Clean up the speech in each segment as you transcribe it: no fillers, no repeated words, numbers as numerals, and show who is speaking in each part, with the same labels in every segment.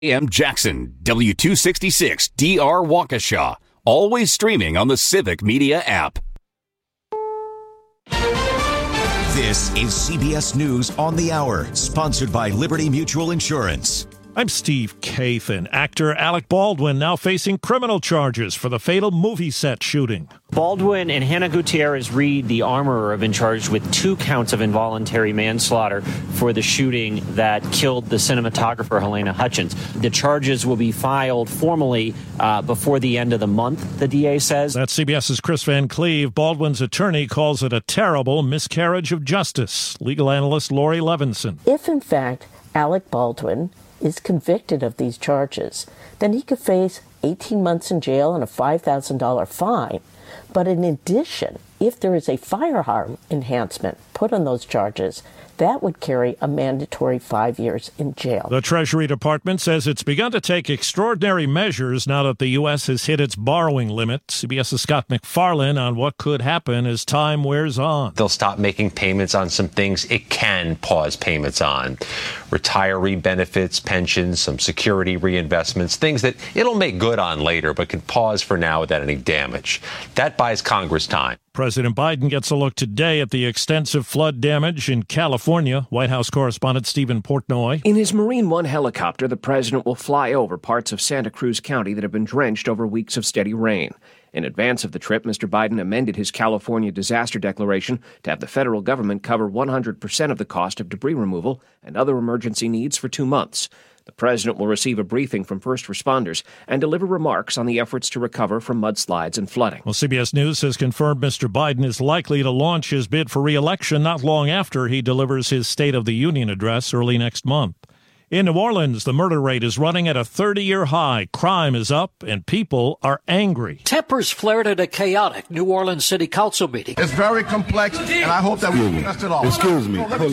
Speaker 1: AM Jackson, W266 DR Waukesha. Always streaming on the Civic Media app.
Speaker 2: This is CBS News on the Hour, sponsored by Liberty Mutual Insurance.
Speaker 3: I'm Steve Kathan. Actor Alec Baldwin now facing criminal charges for the fatal movie set shooting.
Speaker 4: Baldwin and Hannah Gutierrez Reed, the armorer, have been charged with 2 counts of involuntary manslaughter for the shooting that killed the cinematographer Helena Hutchins. The charges will be filed formally before the end of the month, the DA says.
Speaker 3: That's CBS's Chris Van Cleve. Baldwin's attorney calls it a terrible miscarriage of justice. Legal analyst Lori Levinson.
Speaker 5: If, in fact, Alec Baldwin is convicted of these charges, then he could face 18 months in jail and a $5,000 fine. But in addition, if there is a firearm enhancement put on those charges, that would carry a mandatory 5 years in jail.
Speaker 3: The Treasury Department says it's begun to take extraordinary measures now that the U.S. has hit its borrowing limit. CBS's Scott McFarlane on what could happen as time wears on.
Speaker 6: They'll stop making payments on some things it can pause payments on. Retiree benefits, pensions, some security reinvestments, things that it'll make good on later but can pause for now without any damage. That buys Congress time.
Speaker 3: President Biden gets a look today at the extensive flood damage in California. White House correspondent Stephen Portnoy.
Speaker 7: In his Marine One helicopter, the president will fly over parts of Santa Cruz County that have been drenched over weeks of steady rain. In advance of the trip, Mr. Biden amended his California disaster declaration to have the federal government cover 100% of the cost of debris removal and other emergency needs for 2 months. The president will receive a briefing from first responders and deliver remarks on the efforts to recover from mudslides and flooding.
Speaker 3: Well, CBS News has confirmed Mr. Biden is likely to launch his bid for re-election not long after he delivers his State of the Union address early next month. In New Orleans, the murder rate is running at a 30-year high. Crime is up, and people are angry.
Speaker 8: Tempers flared at a chaotic New Orleans City Council meeting.
Speaker 9: It's very complex, and I hope that we can test it all.
Speaker 10: Excuse me.
Speaker 9: Let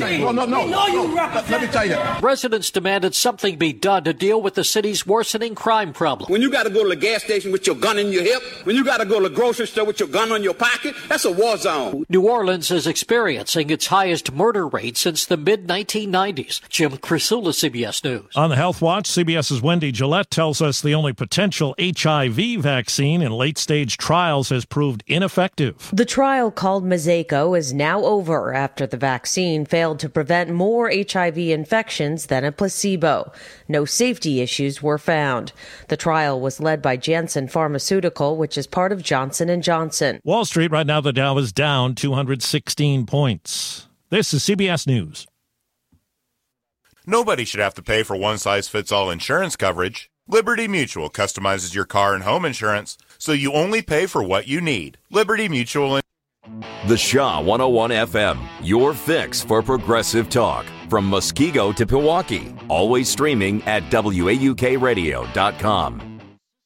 Speaker 9: me tell you.
Speaker 8: Residents demanded something be done to deal with the city's worsening crime problem.
Speaker 11: When you got to go to the gas station with your gun in your hip, when you got to go to the grocery store with your gun on your pocket, that's a war zone.
Speaker 8: New Orleans is experiencing its highest murder rate since the mid-1990s. Jim Crisula, CBS News.
Speaker 3: On the Health Watch, CBS's Wendy Gillette tells us the only potential HIV vaccine in late-stage trials has proved ineffective.
Speaker 12: The trial called Mosaico is now over after the vaccine failed to prevent more HIV infections than a placebo. No safety issues were found. The trial was led by Janssen Pharmaceutical, which is part of Johnson & Johnson.
Speaker 3: Wall Street, right now the Dow is down 216 points. This is CBS News.
Speaker 13: Nobody should have to pay for one-size-fits-all insurance coverage. Liberty Mutual customizes your car and home insurance, so you only pay for what you need. Liberty Mutual.
Speaker 1: The Shaw 101 FM, your fix for progressive talk. From Muskego to Pewaukee. Always streaming at WAUKradio.com.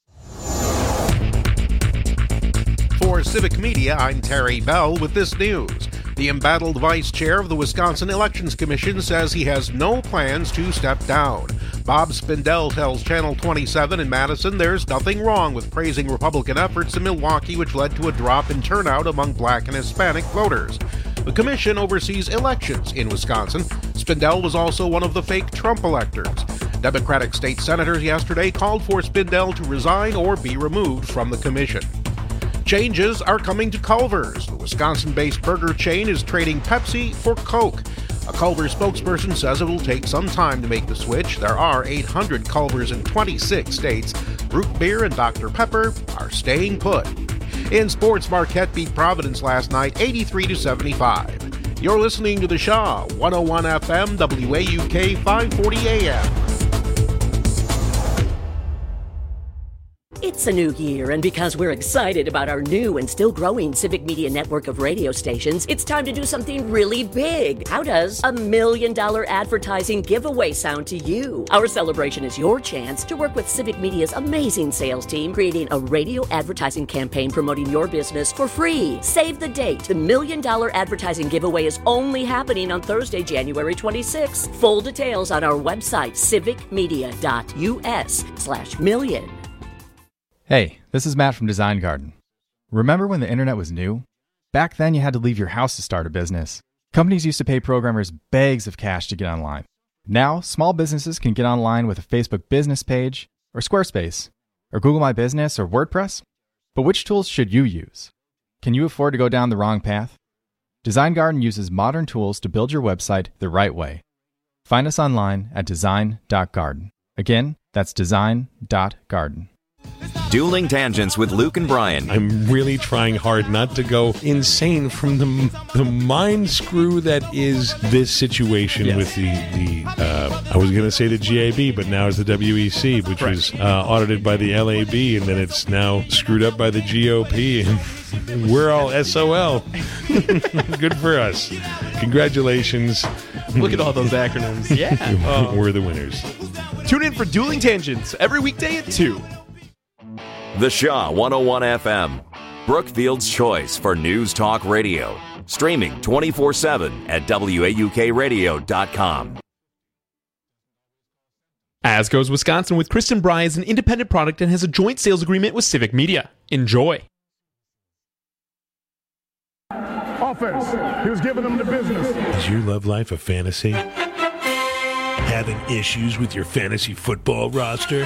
Speaker 14: For Civic Media, I'm Terry Bell with this news. The embattled vice chair of the Wisconsin Elections Commission says he has no plans to step down. Bob Spindell tells Channel 27 in Madison there's nothing wrong with praising Republican efforts in Milwaukee, which led to a drop in turnout among Black and Hispanic voters. The commission oversees elections in Wisconsin. Spindell was also one of the fake Trump electors. Democratic state senators yesterday called for Spindell to resign or be removed from the commission. Changes are coming to Culver's. The Wisconsin-based burger chain is trading Pepsi for Coke. A Culver's spokesperson says it will take some time to make the switch. There are 800 Culver's in 26 states. Root Beer and Dr. Pepper are staying put. In sports, Marquette beat Providence last night 83-75. You're listening to the Shaw 101 FM, WAUK 540 AM.
Speaker 15: It's a new year, and because we're excited about our new and still growing Civic Media network of radio stations, it's time to do something really big. How does a $1 million advertising giveaway sound to you? Our celebration is your chance to work with Civic Media's amazing sales team, creating a radio advertising campaign promoting your business for free. Save the date. The $1 million advertising giveaway is only happening on Thursday, January 26th. Full details on our website, civicmedia.us/million.
Speaker 16: Hey, this is Matt from Design Garden. Remember when the internet was new? Back then you had to leave your house to start a business. Companies used to pay programmers bags of cash to get online. Now, small businesses can get online with a Facebook business page, or Squarespace, or Google My Business, or WordPress. But which tools should you use? Can you afford to go down the wrong path? Design Garden uses modern tools to build your website the right way. Find us online at design.garden. Again, that's design.garden.
Speaker 1: Dueling Tangents with Luke and Brian.
Speaker 10: I'm really trying hard not to go insane from the mind screw that is this situation with the I was going to say the GAB, but now it's the WEC, which was audited by the LAB, and then it's now screwed up by the GOP, and we're all SOL. Good for us. Congratulations.
Speaker 17: Look at all those acronyms. Yeah.
Speaker 10: We're the winners.
Speaker 17: Tune in for Dueling Tangents every weekday at 2.
Speaker 1: The Shaw 101 FM, Brookfield's choice for news talk radio. Streaming 24/7 at WAUKradio.com.
Speaker 17: As Goes Wisconsin with Kristen Bry is an independent product and has a joint sales agreement with Civic Media. Enjoy.
Speaker 9: Offense. He was giving them the business.
Speaker 10: Is your love life a fantasy? Having issues with your fantasy football roster?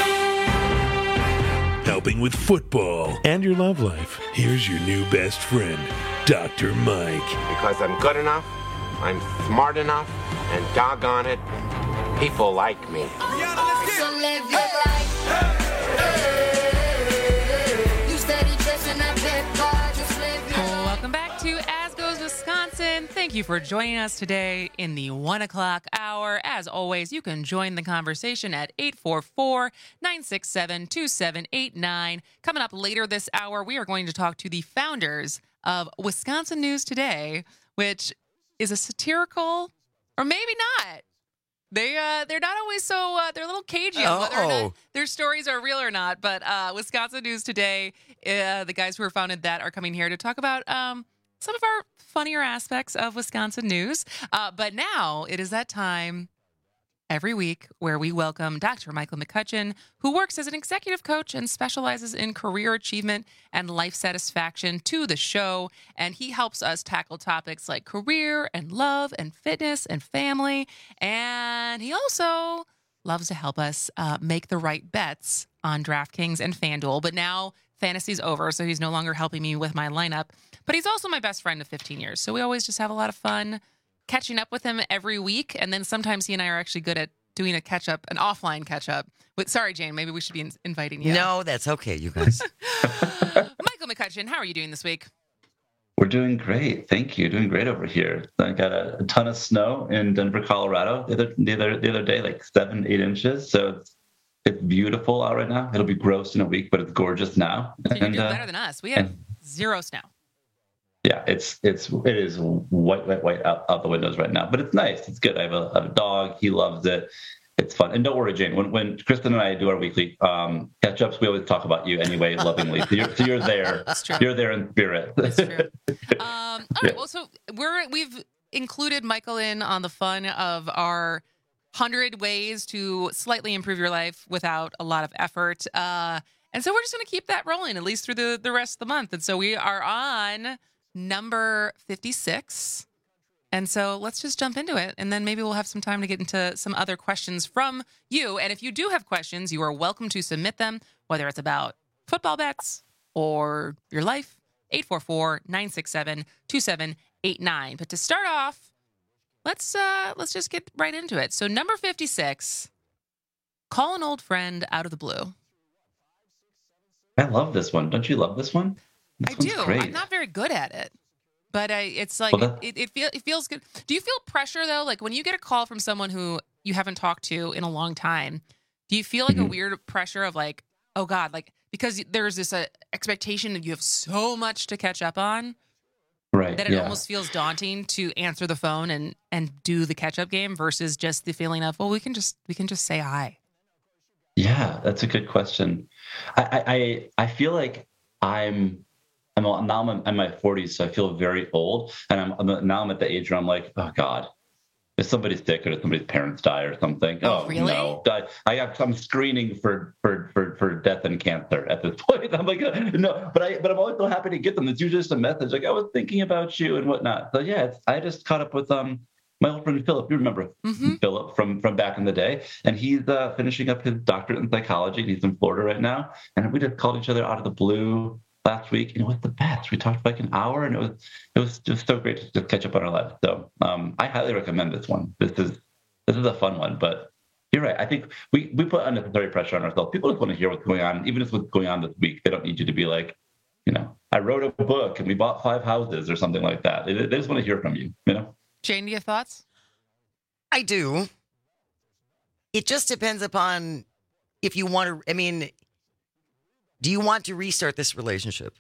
Speaker 10: Helping with football and your love life. Here's your new best friend, Dr. Mike.
Speaker 18: Because I'm good enough, I'm smart enough, and doggone it, people like me.
Speaker 19: So live your life. You steady dressing that bed car, just live your life.
Speaker 20: Welcome back to As Goes Wisconsin. Thank you for joining us today in the 1 o'clock hour. As always, you can join the conversation at 844-967-2789. Coming up later this hour, we are going to talk to the founders of Wisconsin News Today, which is a satirical, or maybe not. They're not always so, they're a little cagey on whether or not their stories are real or not. But Wisconsin News Today, the guys who founded that are coming here to talk about some of our funnier aspects of Wisconsin news. But now it is that time every week where we welcome Dr. Michael McCutcheon, who works as an executive coach and specializes in career achievement and life satisfaction, to the show. And he helps us tackle topics like career and love and fitness and family. And he also loves to help us make the right bets on DraftKings and FanDuel. But now fantasy's over, so he's no longer helping me with my lineup. But he's also my best friend of 15 years. So we always just have a lot of fun catching up with him every week. And then sometimes he and I are actually good at doing a catch-up, an offline catch-up. Sorry, Jane, maybe we should be inviting you.
Speaker 21: No, that's okay, you guys.
Speaker 20: Michael McCutcheon, how are you doing this week?
Speaker 22: We're doing great. Thank you. Doing great over here. I got a ton of snow in Denver, Colorado the other day, like 7-8 inches. So it's beautiful out right now. It'll be gross in a week, but it's gorgeous now.
Speaker 20: So you're doing better than us. We have zero snow.
Speaker 22: Yeah, it is white out the windows right now, but it's nice. It's good. I have a dog. He loves it. It's fun. And don't worry, Jane. When Kristen and I do our weekly catch-ups, we always talk about you anyway, lovingly. So you're there. That's true. You're there in spirit. That's
Speaker 20: true. All right. Well, so we've included Michael in on the fun of our 100 ways to slightly improve your life without a lot of effort. And so we're just going to keep that rolling, at least through the rest of the month. And so we are on number 56. And so let's just jump into it. And then maybe we'll have some time to get into some other questions from you. And if you do have questions, you are welcome to submit them, whether it's about football bets or your life, 844-967-2789. But to start off, let's just get right into it. So number 56, call an old friend out of the blue.
Speaker 22: I love this one. Don't you love this one?
Speaker 20: I do. Great. I'm not very good at it, but it's like it feels good. Do you feel pressure though? Like when you get a call from someone who you haven't talked to in a long time, do you feel like a weird pressure of like, oh God, like because there's this expectation that you have so much to catch up on,
Speaker 22: right?
Speaker 20: That it almost feels daunting to answer the phone and do the catch up game versus just the feeling of, well, we can just say hi.
Speaker 22: Yeah, that's a good question. I feel like I'm in my 40s, so I feel very old, and I'm at the age where I'm like, oh God, if somebody's sick or if somebody's parents die or something. Oh really? No, I'm screening for death and cancer at this point. I'm like, no, but I'm always so happy to get them. It's usually just a message like, I was thinking about you and whatnot. So yeah, I just caught up with my old friend Philip. You remember Philip from back in the day, and he's finishing up his doctorate in psychology. And he's in Florida right now, and we just called each other out of the blue last week, and it was the best. We talked for like an hour, and it was just so great to just catch up on our lives. So I highly recommend this one. This is a fun one, but you're right. I think we put unnecessary pressure on ourselves. People just want to hear what's going on, even if what's going on this week. They don't need you to be like, I wrote a book and we bought 5 houses or something like that. They just want to hear from you,
Speaker 20: Jane, do you have thoughts?
Speaker 2: I do. It just depends upon if you want to, do you want to restart this relationship?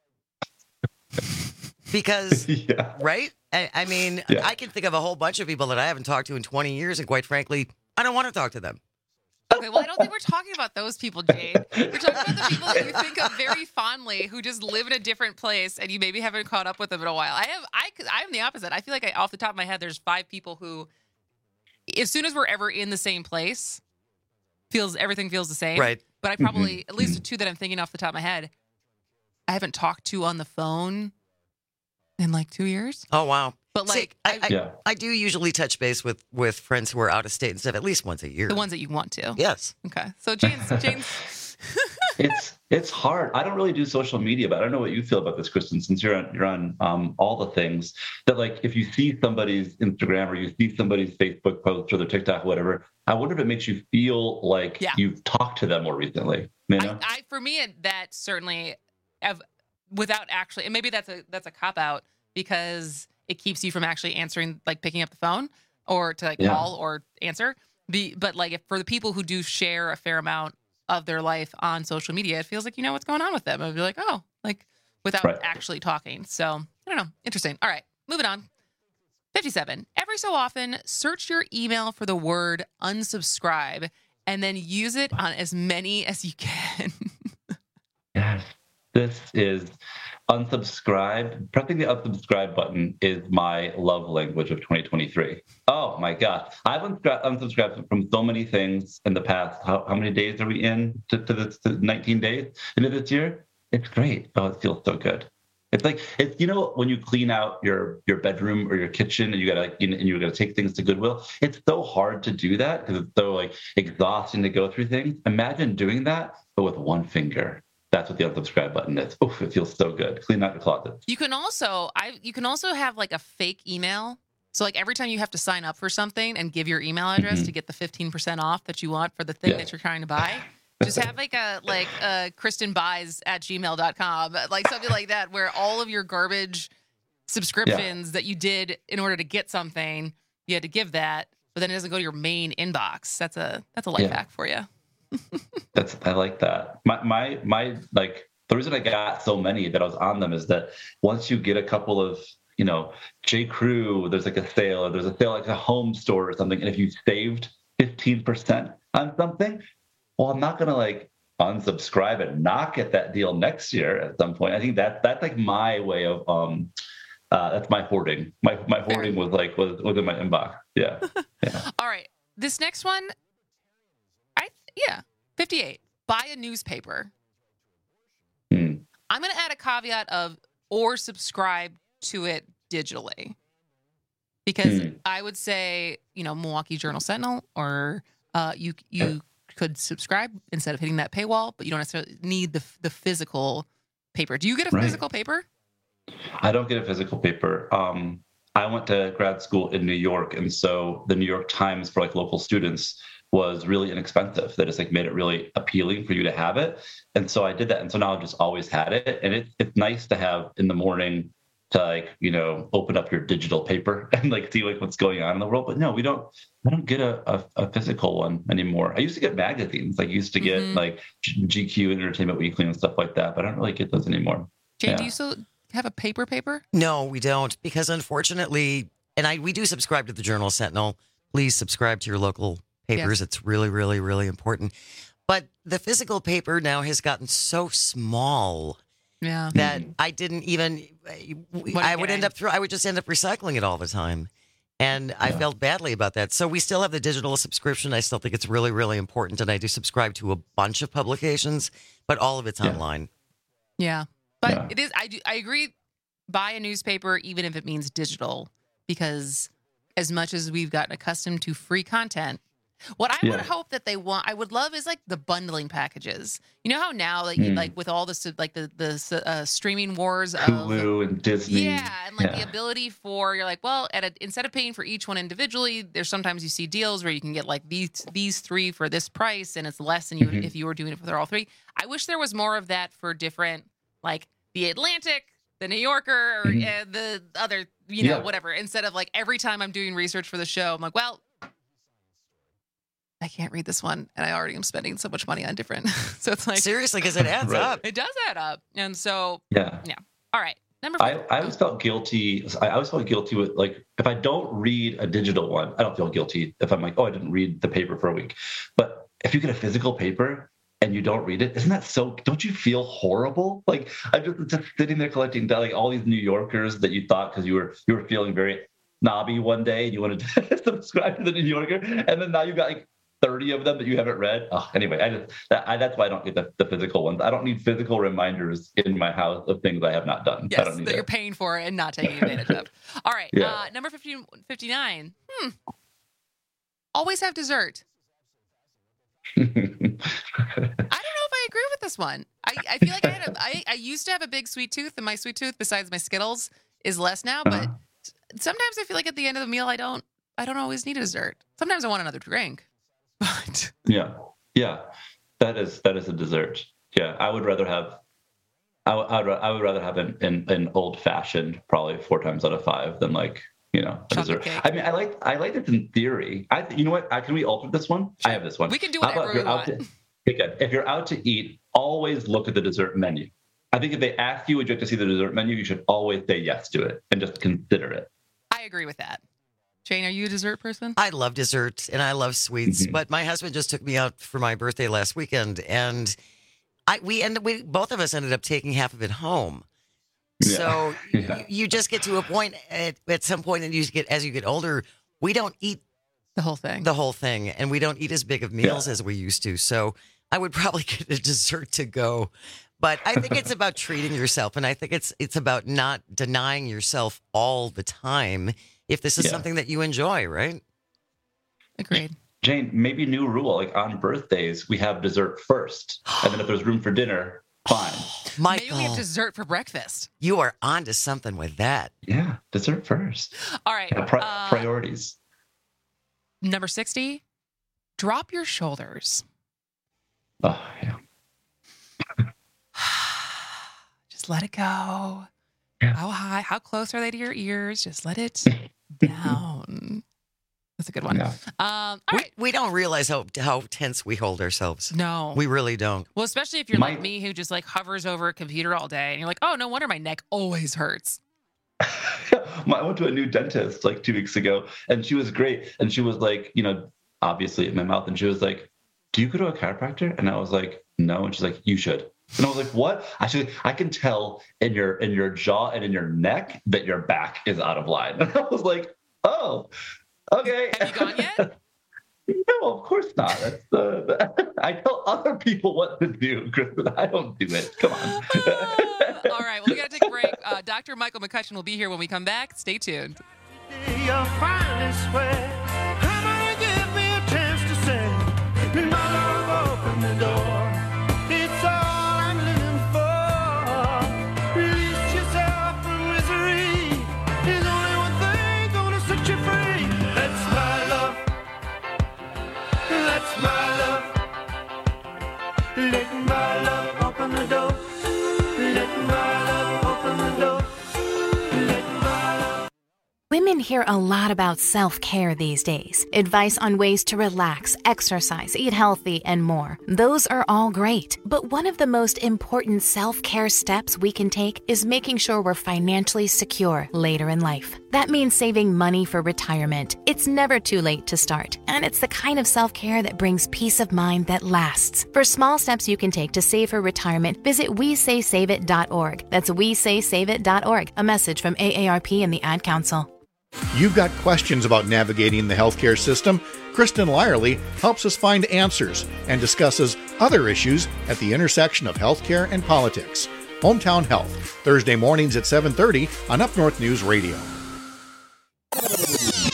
Speaker 2: Because, right? I can think of a whole bunch of people that I haven't talked to in 20 years, and quite frankly, I don't want to talk to them.
Speaker 20: Okay, well, I don't think we're talking about those people, Jade. We're talking about the people that you think of very fondly who just live in a different place and you maybe haven't caught up with them in a while. I'm the opposite. I feel like off the top of my head, there's 5 people who, as soon as we're ever in the same place, everything feels the same.
Speaker 2: Right.
Speaker 20: But I probably, at least 2 that I'm thinking off the top of my head, I haven't talked to on the phone in like 2 years.
Speaker 2: Oh, wow.
Speaker 20: But like,
Speaker 2: I do usually touch base with friends who are out of state and stuff at least once a year.
Speaker 20: The ones that you want to.
Speaker 2: Yes.
Speaker 20: Okay. So James.
Speaker 22: It's hard. I don't really do social media, but I don't know what you feel about this, Kristen, since you're on all the things that, like, if you see somebody's Instagram or you see somebody's Facebook post or their TikTok, whatever, I wonder if it makes you feel like you've talked to them more recently.
Speaker 20: For me, that certainly, without actually, and maybe that's a cop out because it keeps you from actually answering, like picking up the phone or to call or answer. But like, for the people who do share a fair amount of their life on social media, it feels like you know what's going on with them. I'd be like, oh, like without actually talking. So I don't know. Interesting. All right, moving on. 57. Every so often, search your email for the word unsubscribe and then use it on as many as you can.
Speaker 22: Yes, this is unsubscribe. Pressing the unsubscribe button is my love language of 2023. Oh my gosh. I've unsubscribed from so many things in the past. How many days are we in to this 19 days into this year? It's great. Oh, it feels so good. It's like, when you clean out your bedroom or your kitchen and you gotta take things to Goodwill. It's so hard to do that because it's so like exhausting to go through things. Imagine doing that, but with one finger. That's what the unsubscribe button is. Oof, it feels so good. Clean out the closet.
Speaker 20: You can also have like a fake email. So like every time you have to sign up for something and give your email address to get the 15% off that you want for the thing that you're trying to buy, just have like a KristenBuys@gmail.com, like something like that, where all of your garbage subscriptions that you did in order to get something, you had to give that, but then it doesn't go to your main inbox. That's a life hack for you.
Speaker 22: I like that. My the reason I got so many that I was on them is that once you get a couple of, J. Crew, there's like a sale, or there's a sale like a home store or something, and if you saved 15% on something, well, I'm not gonna like unsubscribe and not get that deal next year at some point. I think that's like my way of that's my hoarding. My hoarding was in my inbox. Yeah.
Speaker 20: All right, this next one. 58. Buy a newspaper. I'm going to add a caveat of or subscribe to it digitally. Because I would say, Milwaukee Journal Sentinel, or you could subscribe instead of hitting that paywall, but you don't necessarily need the physical paper. Do you get a physical paper?
Speaker 22: I don't get a physical paper. I went to grad school in New York, and so the New York Times for like local students was really inexpensive. That just like made it really appealing for you to have it. And so I did that. And so now I've just always had it. And it's nice to have in the morning to open up your digital paper and like see like what's going on in the world. But no, I don't get a physical one anymore. I used to get magazines. I used to get like GQ and Entertainment Weekly and stuff like that, but I don't really get those anymore.
Speaker 20: Jane, do you still have a paper?
Speaker 2: No, we don't, because unfortunately, and we do subscribe to the Journal Sentinel. Please subscribe to your local papers. Yes. It's really, really, really important. But the physical paper now has gotten so small that I didn't even, I would just end up recycling it all the time. And I felt badly about that. So we still have the digital subscription. I still think it's really, really important. And I do subscribe to a bunch of publications, but all of it's online.
Speaker 20: Yeah. But it is, I agree, buy a newspaper, even if it means digital, because as much as we've gotten accustomed to free content. What I would hope that I would love is like the bundling packages. You know how now, like with all this, like the streaming wars of
Speaker 22: Hulu and Disney.
Speaker 20: Yeah, and like the ability for you're like, well, instead of paying for each one individually, there's sometimes you see deals where you can get like these three for this price, and it's less than you if you were doing it for all three. I wish there was more of that for different, like the Atlantic, the New Yorker, or the other, whatever. Instead of like every time I'm doing research for the show, I'm like, well, I can't read this one, and I already am spending so much money on different. So it's like
Speaker 2: seriously, because it adds up.
Speaker 20: It does add up, and so
Speaker 22: yeah.
Speaker 20: All right, number 5.
Speaker 22: I always felt guilty. I always felt guilty with like if I don't read a digital one, I don't feel guilty if I'm like, oh, I didn't read the paper for a week. But if you get a physical paper and you don't read it, isn't that so? Don't you feel horrible? Like I'm just sitting there collecting like all these New Yorkers that you thought because you were feeling very snobby one day and you wanted to subscribe to the New Yorker, and then now you've got like 30 of them that you haven't read. Oh, anyway, that's why I don't get the physical ones. I don't need physical reminders in my house of things I have not done.
Speaker 20: Yes,
Speaker 22: I don't need
Speaker 20: that you're paying for and not taking advantage of. All right, number 59. Always have dessert. I don't know if I agree with this one. I feel like I used to have a big sweet tooth, and my sweet tooth, besides my Skittles, is less now. But sometimes I feel like at the end of the meal, I don't always need a dessert. Sometimes I want another drink. But
Speaker 22: yeah, that is a dessert. Yeah, I would rather have an old fashioned probably 4 times out of 5 than like a dessert. Cake. I mean, I like this in theory. You know what? Can we alter this one? I have this one.
Speaker 20: We can do whatever we want.
Speaker 22: If you're out to eat, always look at the dessert menu. I think if they ask you, would you like to see the dessert menu, you should always say yes to it and just consider it.
Speaker 20: I agree with that. Jane, are you a dessert person?
Speaker 2: I love desserts and I love sweets, but my husband just took me out for my birthday last weekend, and we both of us ended up taking half of it home. Yeah. So you just get to a point at some point, and as you get older, we don't eat
Speaker 20: the whole thing,
Speaker 2: and we don't eat as big of meals as we used to. So I would probably get a dessert to go. But I think it's about treating yourself, and I think it's about not denying yourself all the time if this is something that you enjoy, right?
Speaker 20: Agreed.
Speaker 22: Jane, maybe new rule, like on birthdays, we have dessert first, and then if there's room for dinner, fine.
Speaker 2: Michael,
Speaker 20: maybe we have dessert for breakfast.
Speaker 2: You are onto something with that.
Speaker 22: Yeah, dessert first.
Speaker 20: All right.
Speaker 22: Priorities.
Speaker 20: Number 60, drop your shoulders.
Speaker 22: Oh, yeah.
Speaker 20: Just let it go.
Speaker 22: Yeah.
Speaker 20: How high? How close are they to your ears? Just let it down. That's a good one.
Speaker 22: Yeah.
Speaker 20: All right.
Speaker 2: We don't realize how tense we hold ourselves.
Speaker 20: No.
Speaker 2: We really don't.
Speaker 20: Well, especially if you're like me, who just like hovers over a computer all day, and you're like, oh, no wonder my neck always hurts.
Speaker 22: I went to a new dentist like 2 weeks ago, and she was great. And she was like, obviously in my mouth, and she was like, do you go to a chiropractor? And I was like, no. And she's like, you should. And I was like, what? I can tell in your jaw and in your neck that your back is out of line. And I was like, oh, okay.
Speaker 20: Have you gone yet?
Speaker 22: No, of course not. That's I tell other people what to do, Kristen. I don't do it. Come on.
Speaker 20: All right. Well, we got to take a break. Dr. Michael McCutcheon will be here when we come back. Stay tuned.
Speaker 4: Women hear a lot about self-care these days. Advice on ways to relax, exercise, eat healthy, and more. Those are all great. But one of the most important self-care steps we can take is making sure we're financially secure later in life. That means saving money for retirement. It's never too late to start, and it's the kind of self-care that brings peace of mind that lasts. For small steps you can take to save for retirement, visit WeSaySaveIt.org. That's WeSaySaveIt.org. A message from AARP and the Ad Council.
Speaker 21: You've got questions about navigating the healthcare system? Kristen Lyerly helps us find answers and discusses other issues at the intersection of healthcare and politics. Hometown Health, Thursday mornings at 7:30 on Up North News Radio.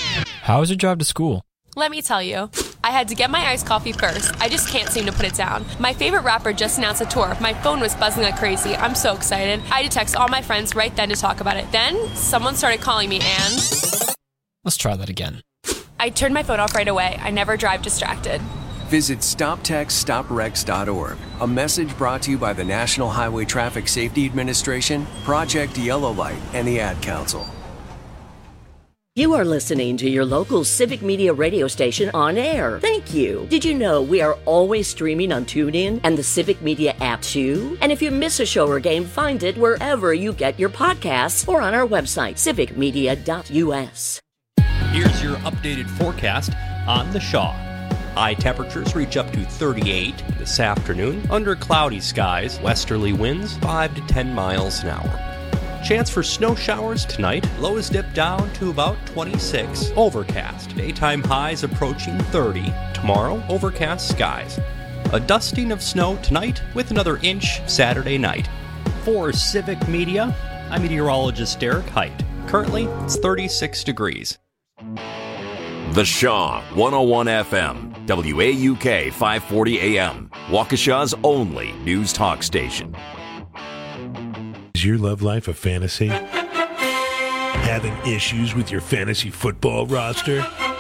Speaker 5: How was your drive to school?
Speaker 6: Let me tell you, I had to get my iced coffee first. I just can't seem to put it down. My favorite rapper just announced a tour. My phone was buzzing like crazy. I'm so excited. I had to text all my friends right then to talk about it. Then someone started calling me and...
Speaker 5: Let's try that again.
Speaker 6: I turned my phone off right away. I never drive distracted.
Speaker 23: Visit StopTextStopWrecks.org. A message brought to you by the National Highway Traffic Safety Administration, Project Yellow Light, and the Ad Council.
Speaker 15: You are listening to your local Civic Media radio station on air. Thank you. Did you know we are always streaming on TuneIn and the Civic Media app too? And if you miss a show or game, find it wherever you get your podcasts or on our website, civicmedia.us.
Speaker 24: Here's your updated forecast on the Shaw. High temperatures reach up to 38 this afternoon under cloudy skies, westerly winds 5 to 10 miles an hour. Chance for snow showers tonight. Lows dip down to about 26. Overcast. Daytime highs approaching 30. Tomorrow, overcast skies. A dusting of snow tonight with another inch Saturday night. For Civic Media, I'm meteorologist Derek Height. Currently, it's 36 degrees.
Speaker 1: The Shaw 101 FM, WAUK 540 AM, Waukesha's only news talk station.
Speaker 10: Is your love life a fantasy? Having issues with your fantasy football roster?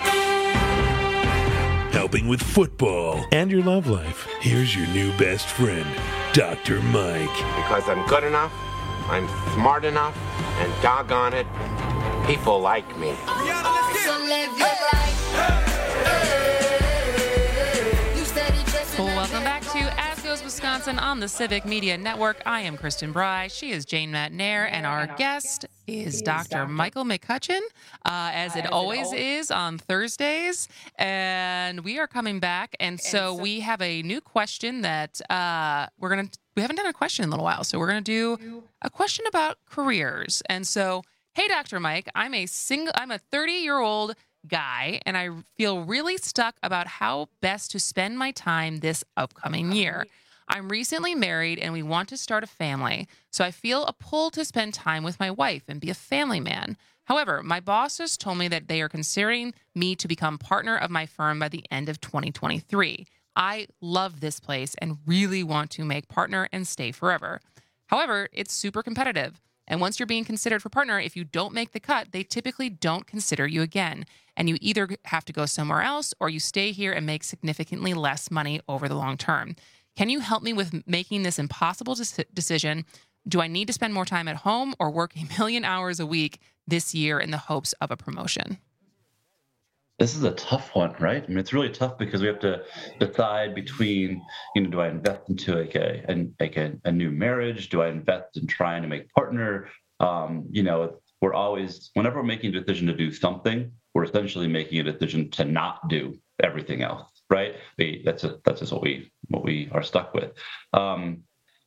Speaker 10: Helping with football and your love life? Here's your new best friend, Dr. Mike.
Speaker 18: Because I'm good enough, I'm smart enough, and doggone it, people like me.
Speaker 19: So live your life.
Speaker 20: Welcome back to As Goes Wisconsin on the Civic Media Network. I am Kristen Bry. She is Jane Matt-Nair, and our guest is Dr. Michael McCutcheon, as it always is on Thursdays. And we are coming back, and so we have a new question that we haven't done a question in a little while, so we're going to do a question about careers. And so, hey, Dr. Mike, I'm a 30-year-old guy, and I feel really stuck about how best to spend my time this upcoming year. I'm recently married, and we want to start a family, so I feel a pull to spend time with my wife and be a family man. However, my boss has told me that they are considering me to become partner of my firm by the end of 2023. I love this place and really want to make partner and stay forever. However, it's super competitive. And once you're being considered for partner, if you don't make the cut, they typically don't consider you again. And you either have to go somewhere else or you stay here and make significantly less money over the long term. Can you help me with making this impossible decision? Do I need to spend more time at home or work 1 million hours a week this year in the hopes of a promotion?
Speaker 22: This is a tough one, right? I mean, it's really tough because we have to decide between, do I invest into a new marriage? Do I invest in trying to make partner? We're always, whenever we're making a decision to do something, we're essentially making a decision to not do everything else, right? That's just what we are stuck with. I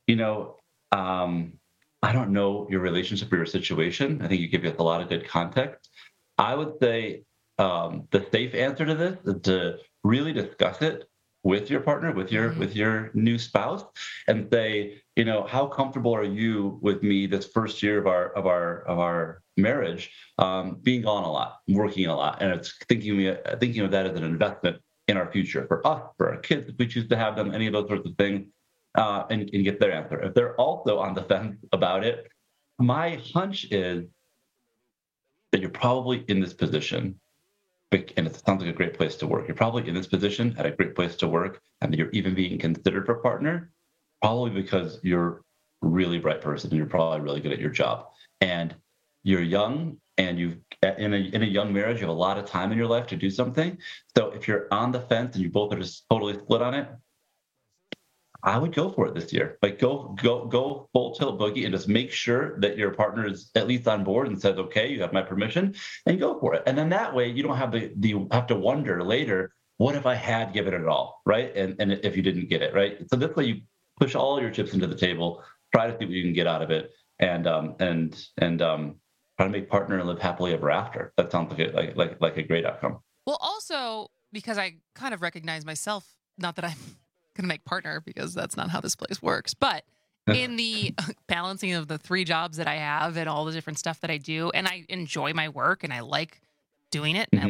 Speaker 22: don't know your relationship or your situation. I think you give us a lot of good context. I would say, the safe answer to this is to really discuss it with your partner, with your new spouse, and say, how comfortable are you with me this first year of our marriage, being gone a lot, working a lot, and it's thinking of that as an investment in our future for us, for our kids, if we choose to have them, any of those sorts of things, and get their answer. If they're also on the fence about it, my hunch is that you're probably in this position. And it sounds like a great place to work. You're probably in this position at a great place to work, and you're even being considered for partner, probably because you're a really bright person and you're probably really good at your job. And you're young, and in a young marriage, you have a lot of time in your life to do something. So if you're on the fence and you both are just totally split on it, I would go for it this year. Like go full tilt boogie and just make sure that your partner is at least on board and says, okay, you have my permission, and go for it. And then that way you don't have have to wonder later, what if I had given it all, right? And if you didn't get it, right? So this way you push all your chips into the table, try to see what you can get out of it, and try to make partner and live happily ever after. That sounds like a great outcome.
Speaker 20: Well, also because I kind of recognize myself, not that I'm going to make partner because that's not how this place works, but in the balancing of the 3 jobs that I have and all the different stuff that I do, and I enjoy my work and I like doing it and I like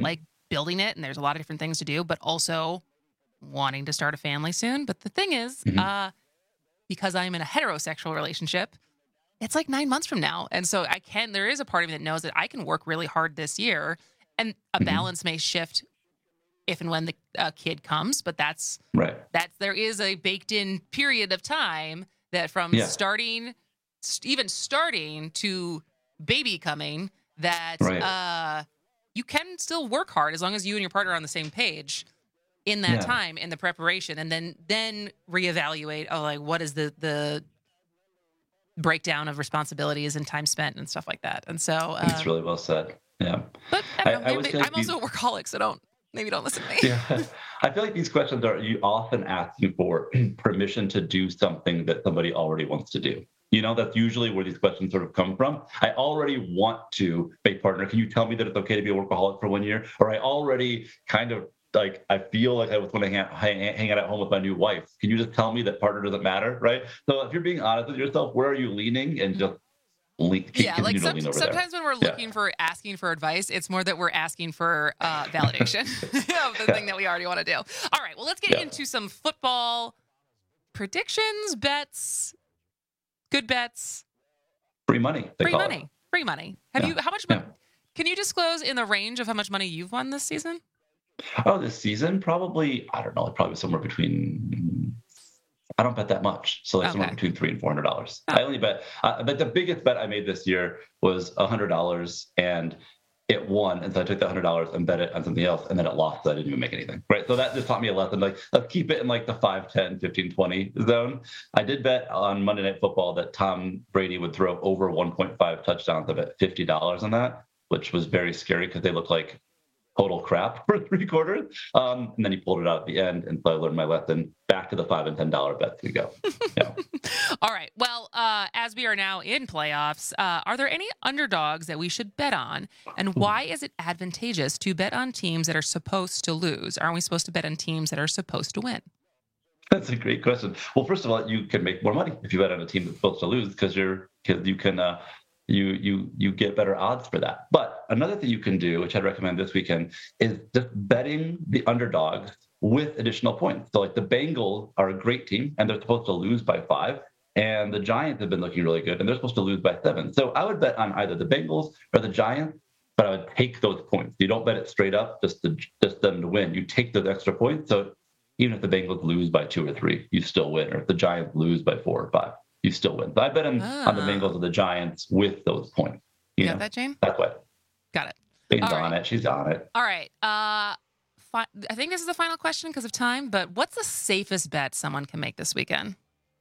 Speaker 20: building it, and there's a lot of different things to do, but also wanting to start a family soon. But the thing is, because I'm in a heterosexual relationship, it's like 9 months from now. And so there is a part of me that knows that I can work really hard this year, and a balance may shift if and when the kid comes, but that's there is a baked in period of time that from starting to baby coming, that you can still work hard as long as you and your partner are on the same page in that time, in the preparation, and then reevaluate, what is the breakdown of responsibilities and time spent and stuff like that. And so
Speaker 22: it's really well said. Yeah.
Speaker 20: But I'm also a workaholic, so maybe don't listen to me.
Speaker 22: Yeah. I feel like these questions you often asking for permission to do something that somebody already wants to do. That's usually where these questions sort of come from. I already want to be partner. Can you tell me that it's okay to be a workaholic for 1 year? Or I already kind of I feel like I was going to hang out at home with my new wife. Can you just tell me that partner doesn't matter, right? So if you're being honest with yourself, where are you leaning? And just
Speaker 20: sometimes when we're looking for asking for advice, it's more that we're asking for validation of the thing that we already want to do. All right, well, let's get into some football predictions, bets, good bets.
Speaker 22: Free money.
Speaker 20: Free money. How much money? Can you disclose in the range of how much money you've won this season?
Speaker 22: Oh, this season? Probably, I don't know, probably somewhere between, I don't bet that much. So somewhere between $300 and $400. I only bet, but the biggest bet I made this year was $100 and it won. And so I took the $100 and bet it on something else, and then it lost. So I didn't even make anything. Right. So that just taught me a lesson. Let's keep it in the 5, 10, 15, 20 zone. I did bet on Monday Night Football that Tom Brady would throw over 1.5 touchdowns. I bet $50 on that, which was very scary because they look like total crap for 3 quarters. And then he pulled it out at the end. And so I learned my lesson. Back to the $5 and $10 bets we go. Yeah.
Speaker 20: All right. Well, as we are now in playoffs, are there any underdogs that we should bet on? And why is it advantageous to bet on teams that are supposed to lose? Aren't we supposed to bet on teams that are supposed to win?
Speaker 22: That's a great question. Well, first of all, you can make more money if you bet on a team that's supposed to lose because you can you get better odds for that. But another thing you can do, which I'd recommend this weekend, is just betting the underdogs with additional points. So the Bengals are a great team and they're supposed to lose by 5. And the Giants have been looking really good and they're supposed to lose by 7. So I would bet on either the Bengals or the Giants, but I would take those points. You don't bet it straight up, just them to win. You take those extra points. So even if the Bengals lose by 2 or 3, you still win. Or if the Giants lose by 4 or 5, you still win. So I bet on the Bengals or the Giants with those points. You
Speaker 20: got that, Jane?
Speaker 22: That's way.
Speaker 20: Got it.
Speaker 22: Jane's on it. She's on it.
Speaker 20: All right. I think this is the final question because of time, but what's the safest bet someone can make this weekend?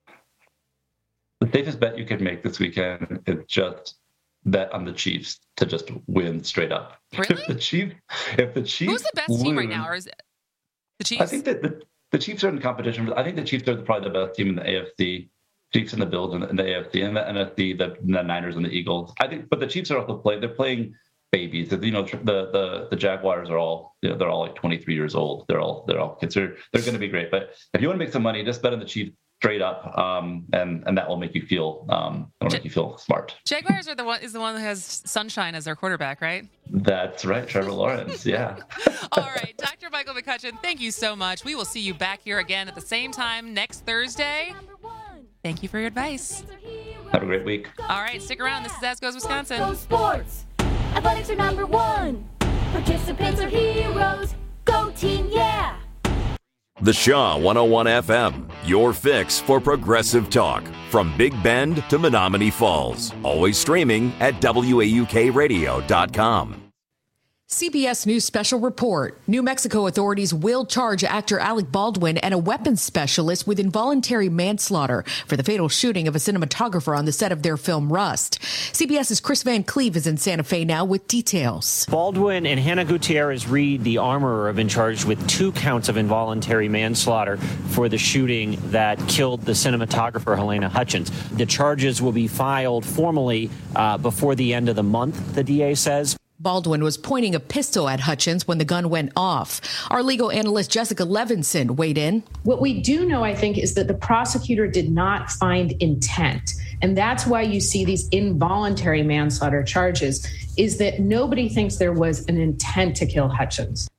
Speaker 22: The safest bet you could make this weekend is just bet on the Chiefs to just win straight up.
Speaker 20: Really?
Speaker 22: If the Chiefs
Speaker 20: who's the best team right now? Or is it the Chiefs?
Speaker 22: I think that the Chiefs are in competition. I think the Chiefs are probably the best team in the AFC. Chiefs and the Bills in the AFC, and the NFC, the Niners and the Eagles. I think, but the Chiefs are also they're playing babies. The Jaguars are all they're all 23 years old. They're all kids. They're going to be great. But if you want to make some money, just bet on the Chiefs straight up, and that will make you feel make you feel smart.
Speaker 20: Jaguars is the one that has Sunshine as their quarterback, right?
Speaker 22: That's right, Trevor Lawrence. Yeah.
Speaker 20: All right, Dr. Michael McCutcheon, thank you so much. We will see you back here again at the same time next Thursday. Thank you for your advice.
Speaker 22: Have a great week.
Speaker 20: All right, stick around. This is As Goes Wisconsin.
Speaker 19: Go Sports. Athletics are number 1. Participants are heroes. Go team, yeah.
Speaker 1: The Shaw 101 FM, your fix for progressive talk. From Big Bend to Menominee Falls. Always streaming at WAUKradio.com.
Speaker 7: CBS News Special Report. New Mexico authorities will charge actor Alec Baldwin and a weapons specialist with involuntary manslaughter for the fatal shooting of a cinematographer on the set of their film Rust. CBS's Chris Van Cleve is in Santa Fe now with details.
Speaker 8: Baldwin and Hannah Gutierrez Reed, the armorer, have been charged with 2 counts of involuntary manslaughter for the shooting that killed the cinematographer Helena Hutchins. The charges will be filed formally before the end of the month, the DA says.
Speaker 7: Baldwin was pointing a pistol at Hutchins when the gun went off. Our legal analyst Jessica Levinson weighed in.
Speaker 11: What we do know, I think, is that the prosecutor did not find intent. And that's why you see these involuntary manslaughter charges, is that nobody thinks there was an intent to kill Hutchins.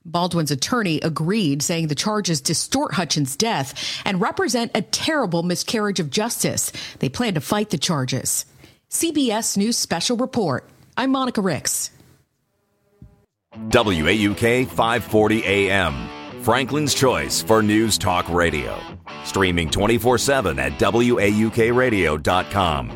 Speaker 7: Baldwin's attorney agreed, saying the charges distort Hutchins' death and represent a terrible miscarriage of justice. They plan to fight the charges. CBS News Special Report. I'm Monica Ricks.
Speaker 1: WAUK 540 AM, Franklin's choice for News Talk Radio. Streaming 24/7 at WAUKradio.com.